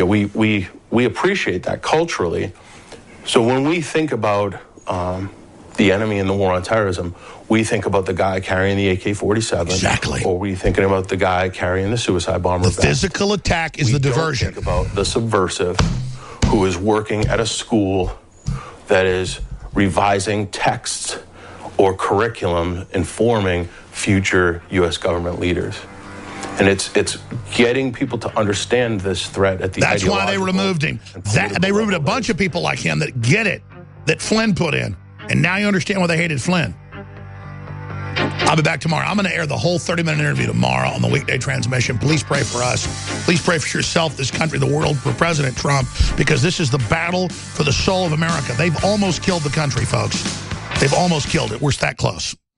we appreciate that culturally. So when we think about the enemy in the war on terrorism, we think about the guy carrying the AK-47. Exactly. Or we thinking about the guy carrying the suicide bomber. The physical attack is the diversion. We don't think about the subversive who is working at a school that is revising texts or curriculum informing future U.S. government leaders. And it's getting people to understand this threat at the That's why they removed him. They removed a bunch of people like him that get it, that Flynn put in. And now you understand why they hated Flynn. I'll be back tomorrow. I'm going to air the whole 30-minute interview tomorrow on the weekday transmission. Please pray for us. Please pray for yourself, this country, the world, for President Trump, because this is the battle for the soul of America. They've almost killed the country, folks. They've almost killed it. We're that close.